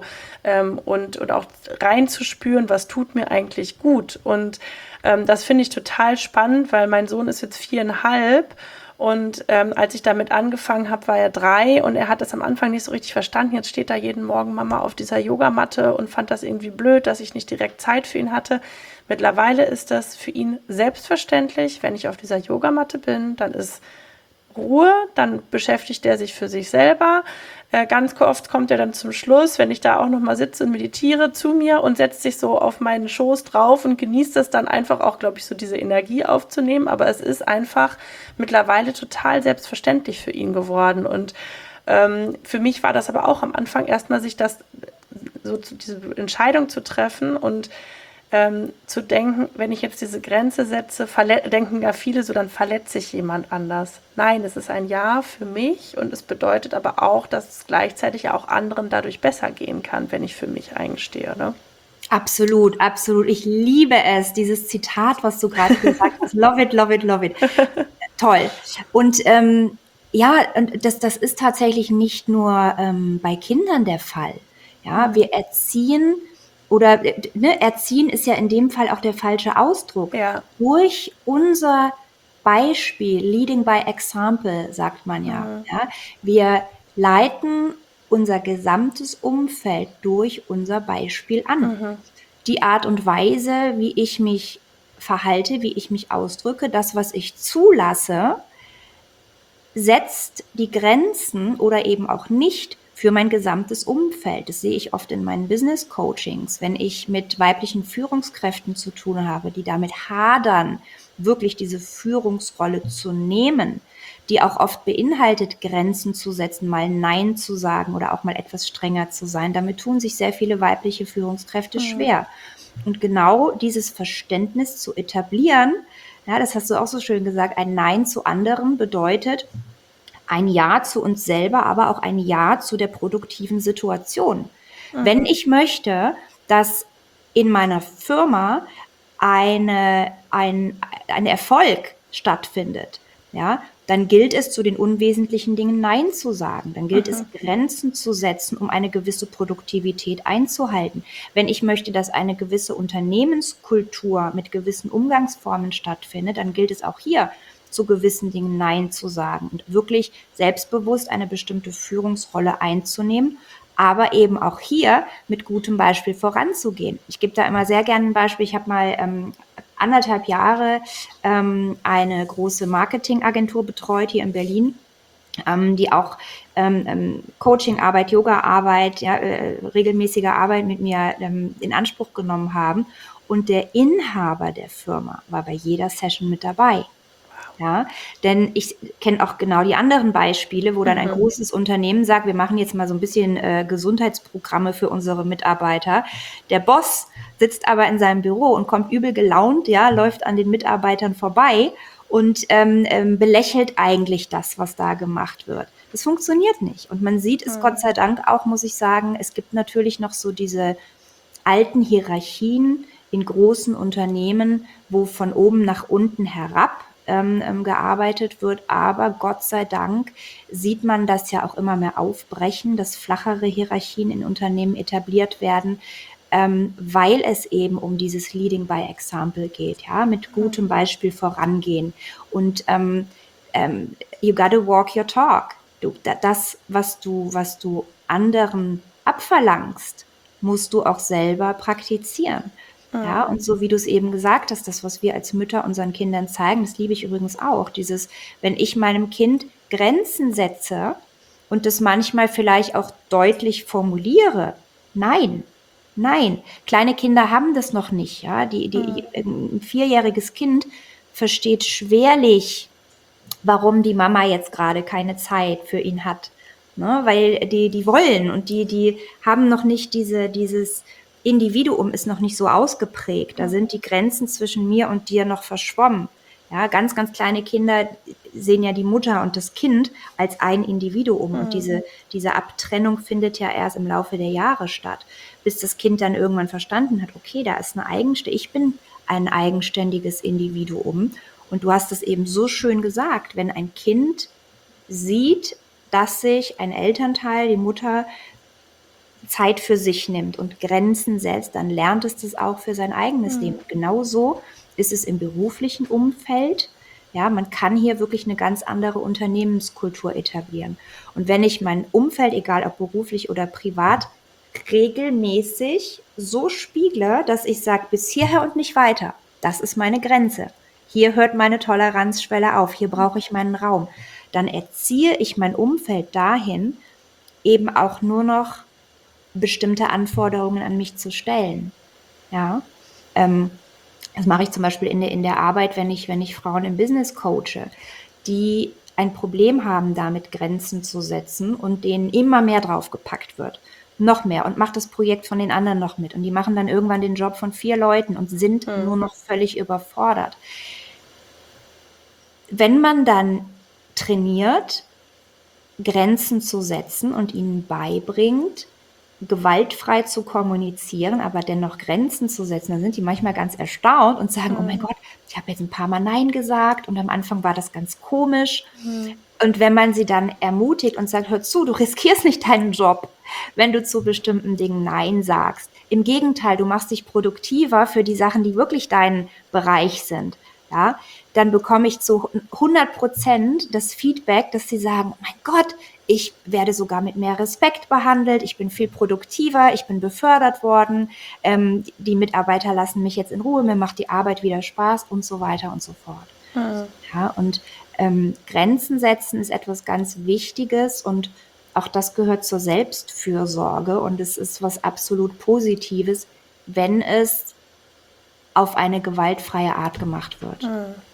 und auch reinzuspüren, was tut mir eigentlich gut. Und das finde ich total spannend, weil mein Sohn ist jetzt 4,5. Und als ich damit angefangen habe, war er 3 und er hat das am Anfang nicht so richtig verstanden. Jetzt steht da jeden Morgen Mama auf dieser Yogamatte und fand das irgendwie blöd, dass ich nicht direkt Zeit für ihn hatte. Mittlerweile ist das für ihn selbstverständlich. Wenn ich auf dieser Yogamatte bin, dann ist Ruhe, dann beschäftigt er sich für sich selber. Ganz oft kommt er dann zum Schluss, wenn ich da auch nochmal sitze und meditiere, zu mir und setzt sich so auf meinen Schoß drauf und genießt es dann einfach auch, glaube ich, so diese Energie aufzunehmen. Aber es ist einfach mittlerweile total selbstverständlich für ihn geworden. Und für mich war das aber auch am Anfang erstmal, sich das so diese Entscheidung zu treffen und zu denken, wenn ich jetzt diese Grenze setze, denken ja viele so, dann verletze ich jemand anders. Nein, es ist ein Ja für mich und es bedeutet aber auch, dass es gleichzeitig auch anderen dadurch besser gehen kann, wenn ich für mich einstehe. Ne? Absolut, absolut. Ich liebe es, dieses Zitat, was du gerade gesagt hast. Love it, love it, love it. Toll. Und ja, und das ist tatsächlich nicht nur bei Kindern der Fall. Ja, wir erziehen oder ne, erziehen ist ja in dem Fall auch der falsche Ausdruck. Ja. Durch unser Beispiel, leading by example, sagt man ja. Ja, wir leiten unser gesamtes Umfeld durch unser Beispiel an. Die Art und Weise, wie ich mich verhalte, wie ich mich ausdrücke, das, was ich zulasse, setzt die Grenzen oder eben auch nicht für mein gesamtes Umfeld. Das sehe ich oft in meinen Business-Coachings, wenn ich mit weiblichen Führungskräften zu tun habe, die damit hadern, wirklich diese Führungsrolle zu nehmen, die auch oft beinhaltet, Grenzen zu setzen, mal Nein zu sagen oder auch mal etwas strenger zu sein. Damit tun sich sehr viele weibliche Führungskräfte schwer. Und genau dieses Verständnis zu etablieren, ja, das hast du auch so schön gesagt, ein Nein zu anderen bedeutet ein Ja zu uns selber, aber auch ein Ja zu der produktiven Situation. Wenn ich möchte, dass in meiner Firma ein Erfolg stattfindet, ja, dann gilt es, zu den unwesentlichen Dingen Nein zu sagen. Dann gilt es, Grenzen zu setzen, um eine gewisse Produktivität einzuhalten. Wenn ich möchte, dass eine gewisse Unternehmenskultur mit gewissen Umgangsformen stattfindet, dann gilt es auch hier, zu gewissen Dingen Nein zu sagen und wirklich selbstbewusst eine bestimmte Führungsrolle einzunehmen, aber eben auch hier mit gutem Beispiel voranzugehen. Ich gebe da immer sehr gerne ein Beispiel. Ich habe mal 1,5 Jahre eine große Marketingagentur betreut hier in Berlin, die auch Coachingarbeit, Yoga-Arbeit, ja, regelmäßige Arbeit mit mir in Anspruch genommen haben. Und der Inhaber der Firma war bei jeder Session mit dabei. Ja, denn ich kenne auch genau die anderen Beispiele, wo dann ein großes Unternehmen sagt, wir machen jetzt mal so ein bisschen Gesundheitsprogramme für unsere Mitarbeiter. Der Boss sitzt aber in seinem Büro und kommt übel gelaunt, ja, läuft an den Mitarbeitern vorbei und belächelt eigentlich das, was da gemacht wird. Das funktioniert nicht. Und man sieht es Gott sei Dank auch, muss ich sagen, es gibt natürlich noch so diese alten Hierarchien in großen Unternehmen, wo von oben nach unten herab gearbeitet wird. Aber Gott sei Dank sieht man das ja auch immer mehr aufbrechen, dass flachere Hierarchien in Unternehmen etabliert werden, weil es eben um dieses Leading by Example geht, ja, mit gutem Beispiel vorangehen. Und you gotta walk your talk. Das, was du anderen abverlangst, musst du auch selber praktizieren. Ja, und so wie du es eben gesagt hast, das, was wir als Mütter unseren Kindern zeigen, das liebe ich übrigens auch. Dieses, wenn ich meinem Kind Grenzen setze und das manchmal vielleicht auch deutlich formuliere, nein, nein, kleine Kinder haben das noch nicht. Ja, ein 4-jähriges Kind versteht schwerlich, warum die Mama jetzt gerade keine Zeit für ihn hat. Ne? Weil die wollen und die haben noch nicht dieses Individuum ist noch nicht so ausgeprägt. Da sind die Grenzen zwischen mir und dir noch verschwommen. Ja, ganz, ganz kleine Kinder sehen ja die Mutter und das Kind als ein Individuum. Und diese Abtrennung findet ja erst im Laufe der Jahre statt, bis das Kind dann irgendwann verstanden hat, okay, da ist ich bin ein eigenständiges Individuum. Und du hast es eben so schön gesagt, wenn ein Kind sieht, dass sich ein Elternteil, die Mutter, Zeit für sich nimmt und Grenzen setzt, dann lernt es das auch für sein eigenes Leben. Genauso ist es im beruflichen Umfeld. Ja, man kann hier wirklich eine ganz andere Unternehmenskultur etablieren. Und wenn ich mein Umfeld, egal ob beruflich oder privat, regelmäßig so spiegle, dass ich sage, bis hierher und nicht weiter, das ist meine Grenze. Hier hört meine Toleranzschwelle auf, hier brauche ich meinen Raum. Dann erziehe ich mein Umfeld dahin, eben auch nur noch bestimmte Anforderungen an mich zu stellen. Ja, das mache ich zum Beispiel in der Arbeit, wenn ich Frauen im Business coache, die ein Problem haben, damit Grenzen zu setzen und denen immer mehr draufgepackt wird. Noch mehr und macht das Projekt von den anderen noch mit. Und die machen dann irgendwann den Job von 4 Leuten und sind nur noch völlig überfordert. Wenn man dann trainiert, Grenzen zu setzen und ihnen beibringt, gewaltfrei zu kommunizieren, aber dennoch Grenzen zu setzen, dann sind die manchmal ganz erstaunt und sagen, oh mein Gott, ich habe jetzt ein paar Mal Nein gesagt und am Anfang war das ganz komisch. Und wenn man sie dann ermutigt und sagt, hör zu, du riskierst nicht deinen Job, wenn du zu bestimmten Dingen Nein sagst. Im Gegenteil, du machst dich produktiver für die Sachen, die wirklich dein Bereich sind. Ja, dann bekomme ich zu 100% das Feedback, dass sie sagen, oh mein Gott, ich werde sogar mit mehr Respekt behandelt, ich bin viel produktiver, ich bin befördert worden, die Mitarbeiter lassen mich jetzt in Ruhe, mir macht die Arbeit wieder Spaß und so weiter und so fort. Ja, und Grenzen setzen ist etwas ganz Wichtiges und auch das gehört zur Selbstfürsorge und es ist was absolut Positives, wenn es auf eine gewaltfreie Art gemacht wird.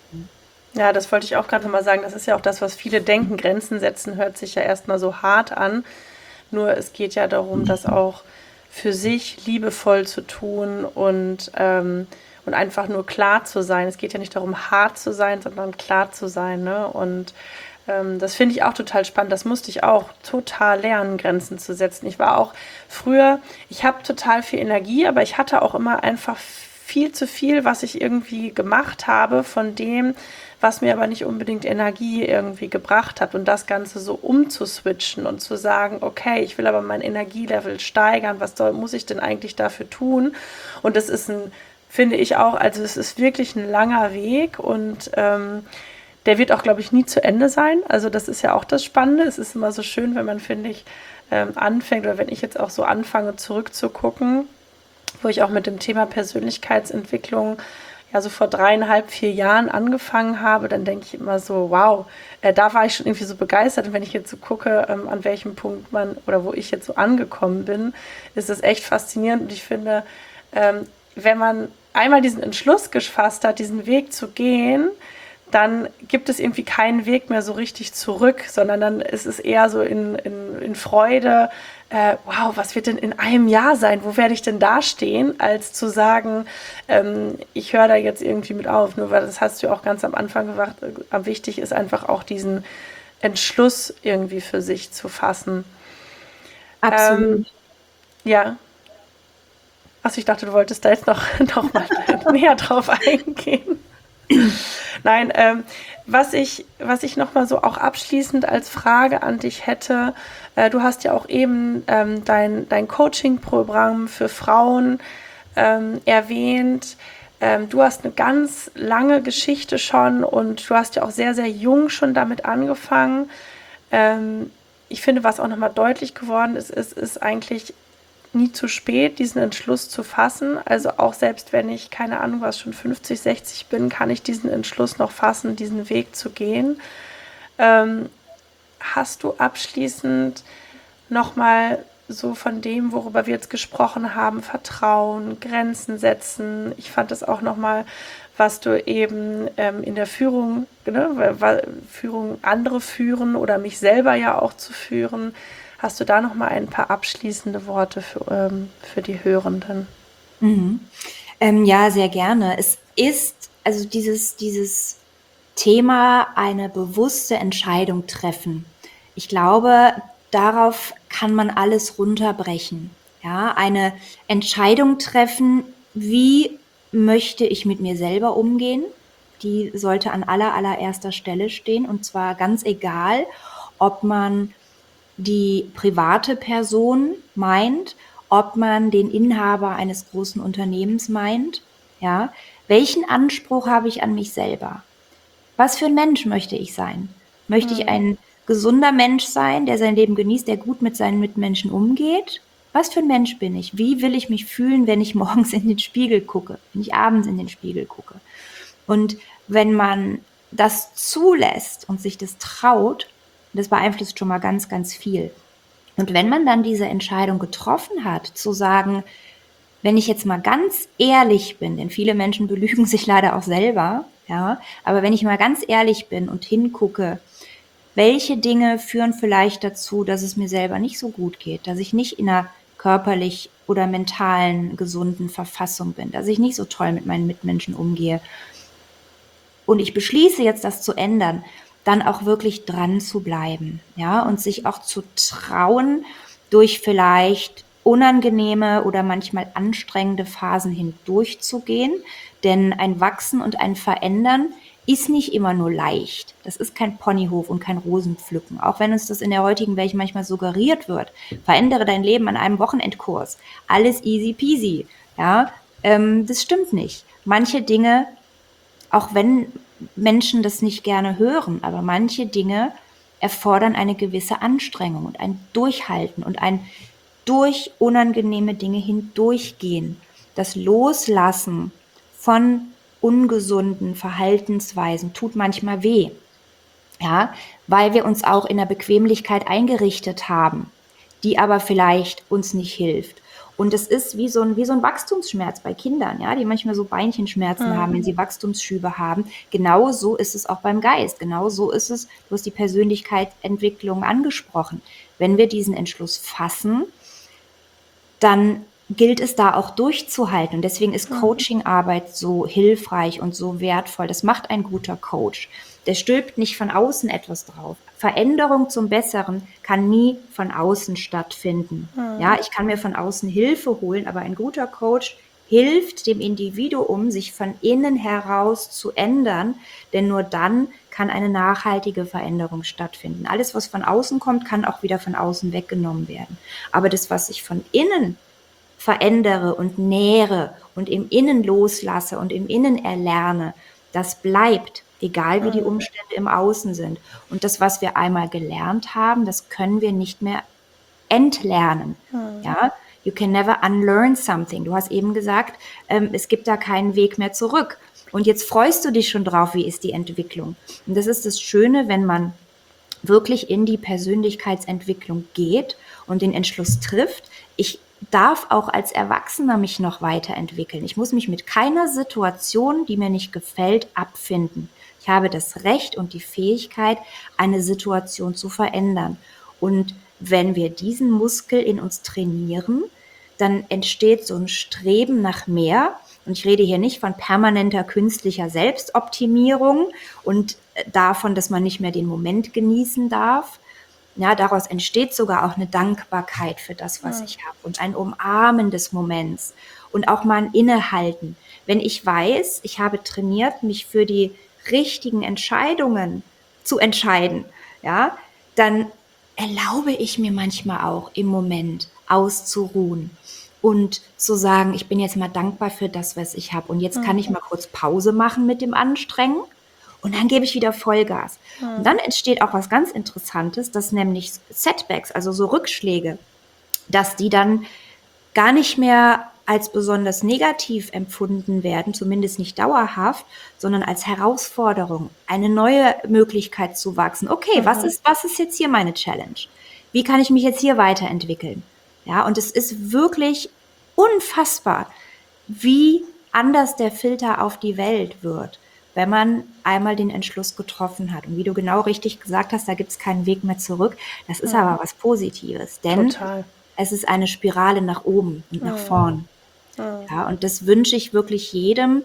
Ja, das wollte ich auch gerade nochmal sagen. Das ist ja auch das, was viele denken. Grenzen setzen hört sich ja erstmal so hart an. Nur es geht ja darum, das auch für sich liebevoll zu tun und einfach nur klar zu sein. Es geht ja nicht darum, hart zu sein, sondern klar zu sein. Ne? Und das finde ich auch total spannend. Das musste ich auch total lernen, Grenzen zu setzen. Ich war auch früher, ich habe total viel Energie, aber ich hatte auch immer einfach viel zu viel, was ich irgendwie gemacht habe von dem, was mir aber nicht unbedingt Energie irgendwie gebracht hat. Und das Ganze so umzuswitchen und zu sagen, okay, ich will aber mein Energielevel steigern, muss ich denn eigentlich dafür tun? Und das ist finde ich auch, also es ist wirklich ein langer Weg und der wird auch, glaube ich, nie zu Ende sein. Also das ist ja auch das Spannende. Es ist immer so schön, wenn man, finde ich, anfängt oder wenn ich jetzt auch so anfange zurückzugucken, wo ich auch mit dem Thema Persönlichkeitsentwicklung ja so vor 3,5, 4 Jahren angefangen habe, dann denke ich immer so, wow, da war ich schon irgendwie so begeistert. Und wenn ich jetzt so gucke, an welchem Punkt wo ich jetzt so angekommen bin, ist es echt faszinierend. Und ich finde, wenn man einmal diesen Entschluss gefasst hat, diesen Weg zu gehen, dann gibt es irgendwie keinen Weg mehr so richtig zurück, sondern dann ist es eher so in Freude, wow, was wird denn in einem Jahr sein? Wo werde ich denn da stehen? Als zu sagen, ich höre da jetzt irgendwie mit auf. Nur weil das hast du auch ganz am Anfang gesagt, wichtig ist einfach auch diesen Entschluss irgendwie für sich zu fassen. Absolut. Ja. Also ich dachte, du wolltest da jetzt noch mal näher drauf eingehen. Nein, was ich noch mal so auch abschließend als Frage an dich hätte, du hast ja auch eben dein Coaching-Programm für Frauen erwähnt. Du hast eine ganz lange Geschichte schon und du hast ja auch sehr, sehr jung schon damit angefangen. Ich finde, was auch noch mal deutlich geworden ist eigentlich nie zu spät, diesen Entschluss zu fassen. Also auch selbst wenn ich, keine Ahnung was, schon 50, 60 bin, kann ich diesen Entschluss noch fassen, diesen Weg zu gehen. Hast du abschließend nochmal so von dem, worüber wir jetzt gesprochen haben, Vertrauen, Grenzen setzen? Ich fand das auch nochmal, was du eben in der Führung, ne, Führung, andere führen oder mich selber ja auch zu führen. Hast du da noch mal ein paar abschließende Worte für die Hörenden? Ja, sehr gerne. Es ist also dieses Thema eine bewusste Entscheidung treffen. Ich glaube, darauf kann man alles runterbrechen. Ja, eine Entscheidung treffen, wie möchte ich mit mir selber umgehen? Die sollte an allererster Stelle stehen und zwar ganz egal, ob man die private Person meint, ob man den Inhaber eines großen Unternehmens meint, ja. Welchen Anspruch habe ich an mich selber? Was für ein Mensch möchte ich sein? Möchte ich ein gesunder Mensch sein, der sein Leben genießt, der gut mit seinen Mitmenschen umgeht? Was für ein Mensch bin ich? Wie will ich mich fühlen, wenn ich morgens in den Spiegel gucke, wenn ich abends in den Spiegel gucke? Und wenn man das zulässt und sich das traut, das beeinflusst schon mal ganz, ganz viel. Und wenn man dann diese Entscheidung getroffen hat, zu sagen, wenn ich jetzt mal ganz ehrlich bin, denn viele Menschen belügen sich leider auch selber, ja, aber wenn ich mal ganz ehrlich bin und hingucke, welche Dinge führen vielleicht dazu, dass es mir selber nicht so gut geht, dass ich nicht in einer körperlich oder mentalen gesunden Verfassung bin, dass ich nicht so toll mit meinen Mitmenschen umgehe und ich beschließe jetzt, das zu ändern, dann auch wirklich dran zu bleiben, ja, und sich auch zu trauen, durch vielleicht unangenehme oder manchmal anstrengende Phasen hindurchzugehen, denn ein Wachsen und ein Verändern ist nicht immer nur leicht. Das ist kein Ponyhof und kein Rosenpflücken. Auch wenn uns das in der heutigen Welt manchmal suggeriert wird. Verändere dein Leben an einem Wochenendkurs. Alles easy peasy. Ja, das stimmt nicht. Manche Dinge, auch wenn Menschen das nicht gerne hören, aber manche Dinge erfordern eine gewisse Anstrengung und ein Durchhalten und ein durch unangenehme Dinge hindurchgehen. Das Loslassen von ungesunden Verhaltensweisen tut manchmal weh, ja, weil wir uns auch in der Bequemlichkeit eingerichtet haben, die aber vielleicht uns nicht hilft. Und es ist wie so ein Wachstumsschmerz bei Kindern, ja, die manchmal so Beinchenschmerzen haben, wenn sie Wachstumsschübe haben. Genau so ist es auch beim Geist. Genau so ist es, du hast die Persönlichkeitsentwicklung angesprochen. Wenn wir diesen Entschluss fassen, dann gilt es da auch durchzuhalten. Und deswegen ist Coachingarbeit so hilfreich und so wertvoll. Das macht ein guter Coach. Der stülpt nicht von außen etwas drauf. Veränderung zum Besseren kann nie von außen stattfinden. Ja, ich kann mir von außen Hilfe holen, aber ein guter Coach hilft dem Individuum, sich von innen heraus zu ändern, denn nur dann kann eine nachhaltige Veränderung stattfinden. Alles, was von außen kommt, kann auch wieder von außen weggenommen werden. Aber das, was ich von innen verändere und nähere und im Innen loslasse und im Innen erlerne, das bleibt, egal wie die Umstände im Außen sind. Und das, was wir einmal gelernt haben, das können wir nicht mehr entlernen. Ja? You can never unlearn something. Du hast eben gesagt, es gibt da keinen Weg mehr zurück. Und jetzt freust du dich schon drauf, wie ist die Entwicklung. Und das ist das Schöne, wenn man wirklich in die Persönlichkeitsentwicklung geht und den Entschluss trifft, ich darf auch als Erwachsener mich noch weiterentwickeln. Ich muss mich mit keiner Situation, die mir nicht gefällt, abfinden. Ich habe das Recht und die Fähigkeit, eine Situation zu verändern. Und wenn wir diesen Muskel in uns trainieren, dann entsteht so ein Streben nach mehr. Und ich rede hier nicht von permanenter künstlicher Selbstoptimierung und davon, dass man nicht mehr den Moment genießen darf. Ja, daraus entsteht sogar auch eine Dankbarkeit für das, was ich habe und ein Umarmen des Moments und auch mal ein Innehalten. Wenn ich weiß, ich habe trainiert, mich für die richtigen Entscheidungen zu entscheiden, ja, dann erlaube ich mir manchmal auch im Moment auszuruhen und zu sagen, ich bin jetzt mal dankbar für das, was ich habe. Und jetzt kann ich mal kurz Pause machen mit dem Anstrengen und dann gebe ich wieder Vollgas. Und dann entsteht auch was ganz Interessantes, dass nämlich Setbacks, also so Rückschläge, dass die dann gar nicht mehr als besonders negativ empfunden werden, zumindest nicht dauerhaft, sondern als Herausforderung, eine neue Möglichkeit zu wachsen. Okay, was ist jetzt hier meine Challenge? Wie kann ich mich jetzt hier weiterentwickeln? Ja, und es ist wirklich unfassbar, wie anders der Filter auf die Welt wird, wenn man einmal den Entschluss getroffen hat. Und wie du genau richtig gesagt hast, da gibt es keinen Weg mehr zurück. Das ist aber was Positives, denn es ist eine Spirale nach oben und nach vorn. Ja, und das wünsche ich wirklich jedem.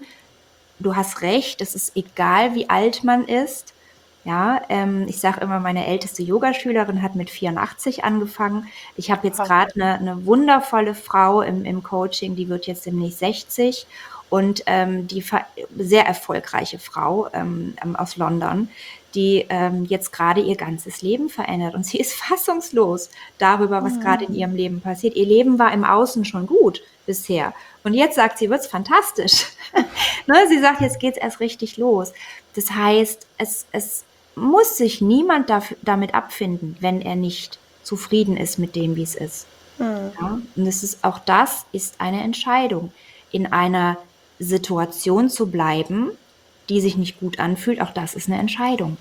Du hast recht, es ist egal, wie alt man ist. Ja, ich sage immer, meine älteste Yogaschülerin hat mit 84 angefangen. Ich habe jetzt gerade eine wundervolle Frau im Coaching, die wird jetzt demnächst 60 und die sehr erfolgreiche Frau aus London, die jetzt gerade ihr ganzes Leben verändert. Und sie ist fassungslos darüber, was gerade in ihrem Leben passiert. Ihr Leben war im Außen schon gut bisher. Und jetzt sagt sie, wird's fantastisch. Ne, sie sagt, jetzt geht's erst richtig los. Das heißt, es muss sich niemand damit abfinden, wenn er nicht zufrieden ist mit dem, wie es ist. Ja? Und auch das ist eine Entscheidung. In einer Situation zu bleiben, die sich nicht gut anfühlt, auch das ist eine Entscheidung.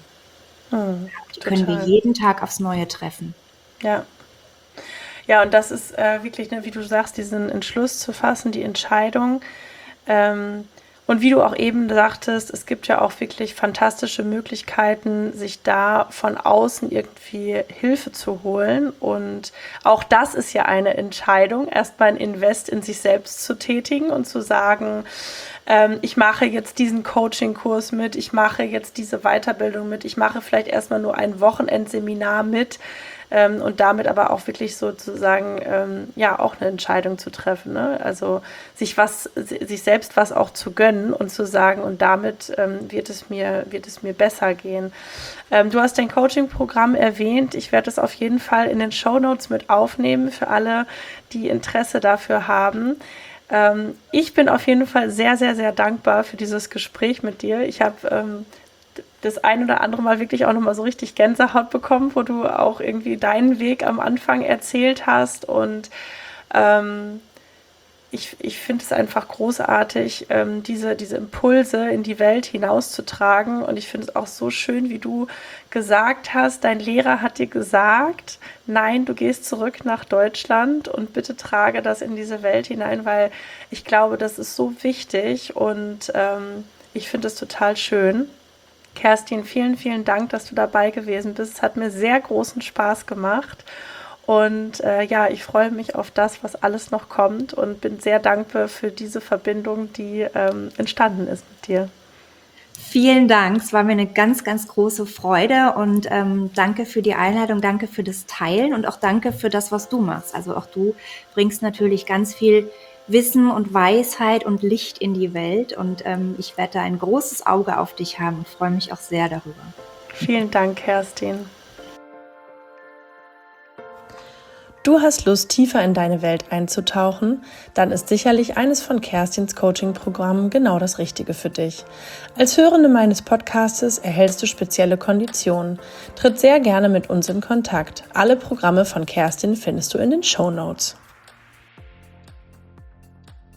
Die können wir jeden Tag aufs Neue treffen. Ja. Ja, und das ist wirklich, wie du sagst, diesen Entschluss zu fassen, die Entscheidung. Und wie du auch eben sagtest, es gibt ja auch wirklich fantastische Möglichkeiten, sich da von außen irgendwie Hilfe zu holen. Und auch das ist ja eine Entscheidung, erstmal ein Invest in sich selbst zu tätigen und zu sagen, ich mache jetzt diesen Coaching-Kurs mit, ich mache jetzt diese Weiterbildung mit, ich mache vielleicht erstmal nur ein Wochenendseminar mit, und damit aber auch wirklich sozusagen auch eine Entscheidung zu treffen, ne? Also sich selbst was auch zu gönnen und zu sagen, und damit wird es mir besser gehen. Du hast dein Coaching-Programm erwähnt. Ich werde es auf jeden Fall in den Shownotes mit aufnehmen für alle, die Interesse dafür haben. Ich bin auf jeden Fall sehr, sehr, sehr dankbar für dieses Gespräch mit dir. Ich habe das ein oder andere Mal wirklich auch nochmal so richtig Gänsehaut bekommen, wo du auch irgendwie deinen Weg am Anfang erzählt hast. Und ich finde es einfach großartig, diese Impulse in die Welt hinauszutragen. Und ich finde es auch so schön, wie du gesagt hast, dein Lehrer hat dir gesagt, nein, du gehst zurück nach Deutschland und bitte trage das in diese Welt hinein, weil ich glaube, das ist so wichtig und ich finde es total schön. Kerstin, vielen, vielen Dank, dass du dabei gewesen bist. Es hat mir sehr großen Spaß gemacht. Und ich freue mich auf das, was alles noch kommt und bin sehr dankbar für diese Verbindung, die entstanden ist mit dir. Vielen Dank, es war mir eine ganz, ganz große Freude und danke für die Einladung, danke für das Teilen und auch danke für das, was du machst. Also auch du bringst natürlich ganz viel Wissen und Weisheit und Licht in die Welt und ich werde da ein großes Auge auf dich haben und freue mich auch sehr darüber. Vielen Dank, Kerstin. Du hast Lust, tiefer in deine Welt einzutauchen? Dann ist sicherlich eines von Kerstins Coaching-Programmen genau das Richtige für dich. Als Hörende meines Podcastes erhältst du spezielle Konditionen. Tritt sehr gerne mit uns in Kontakt. Alle Programme von Kerstin findest du in den Shownotes.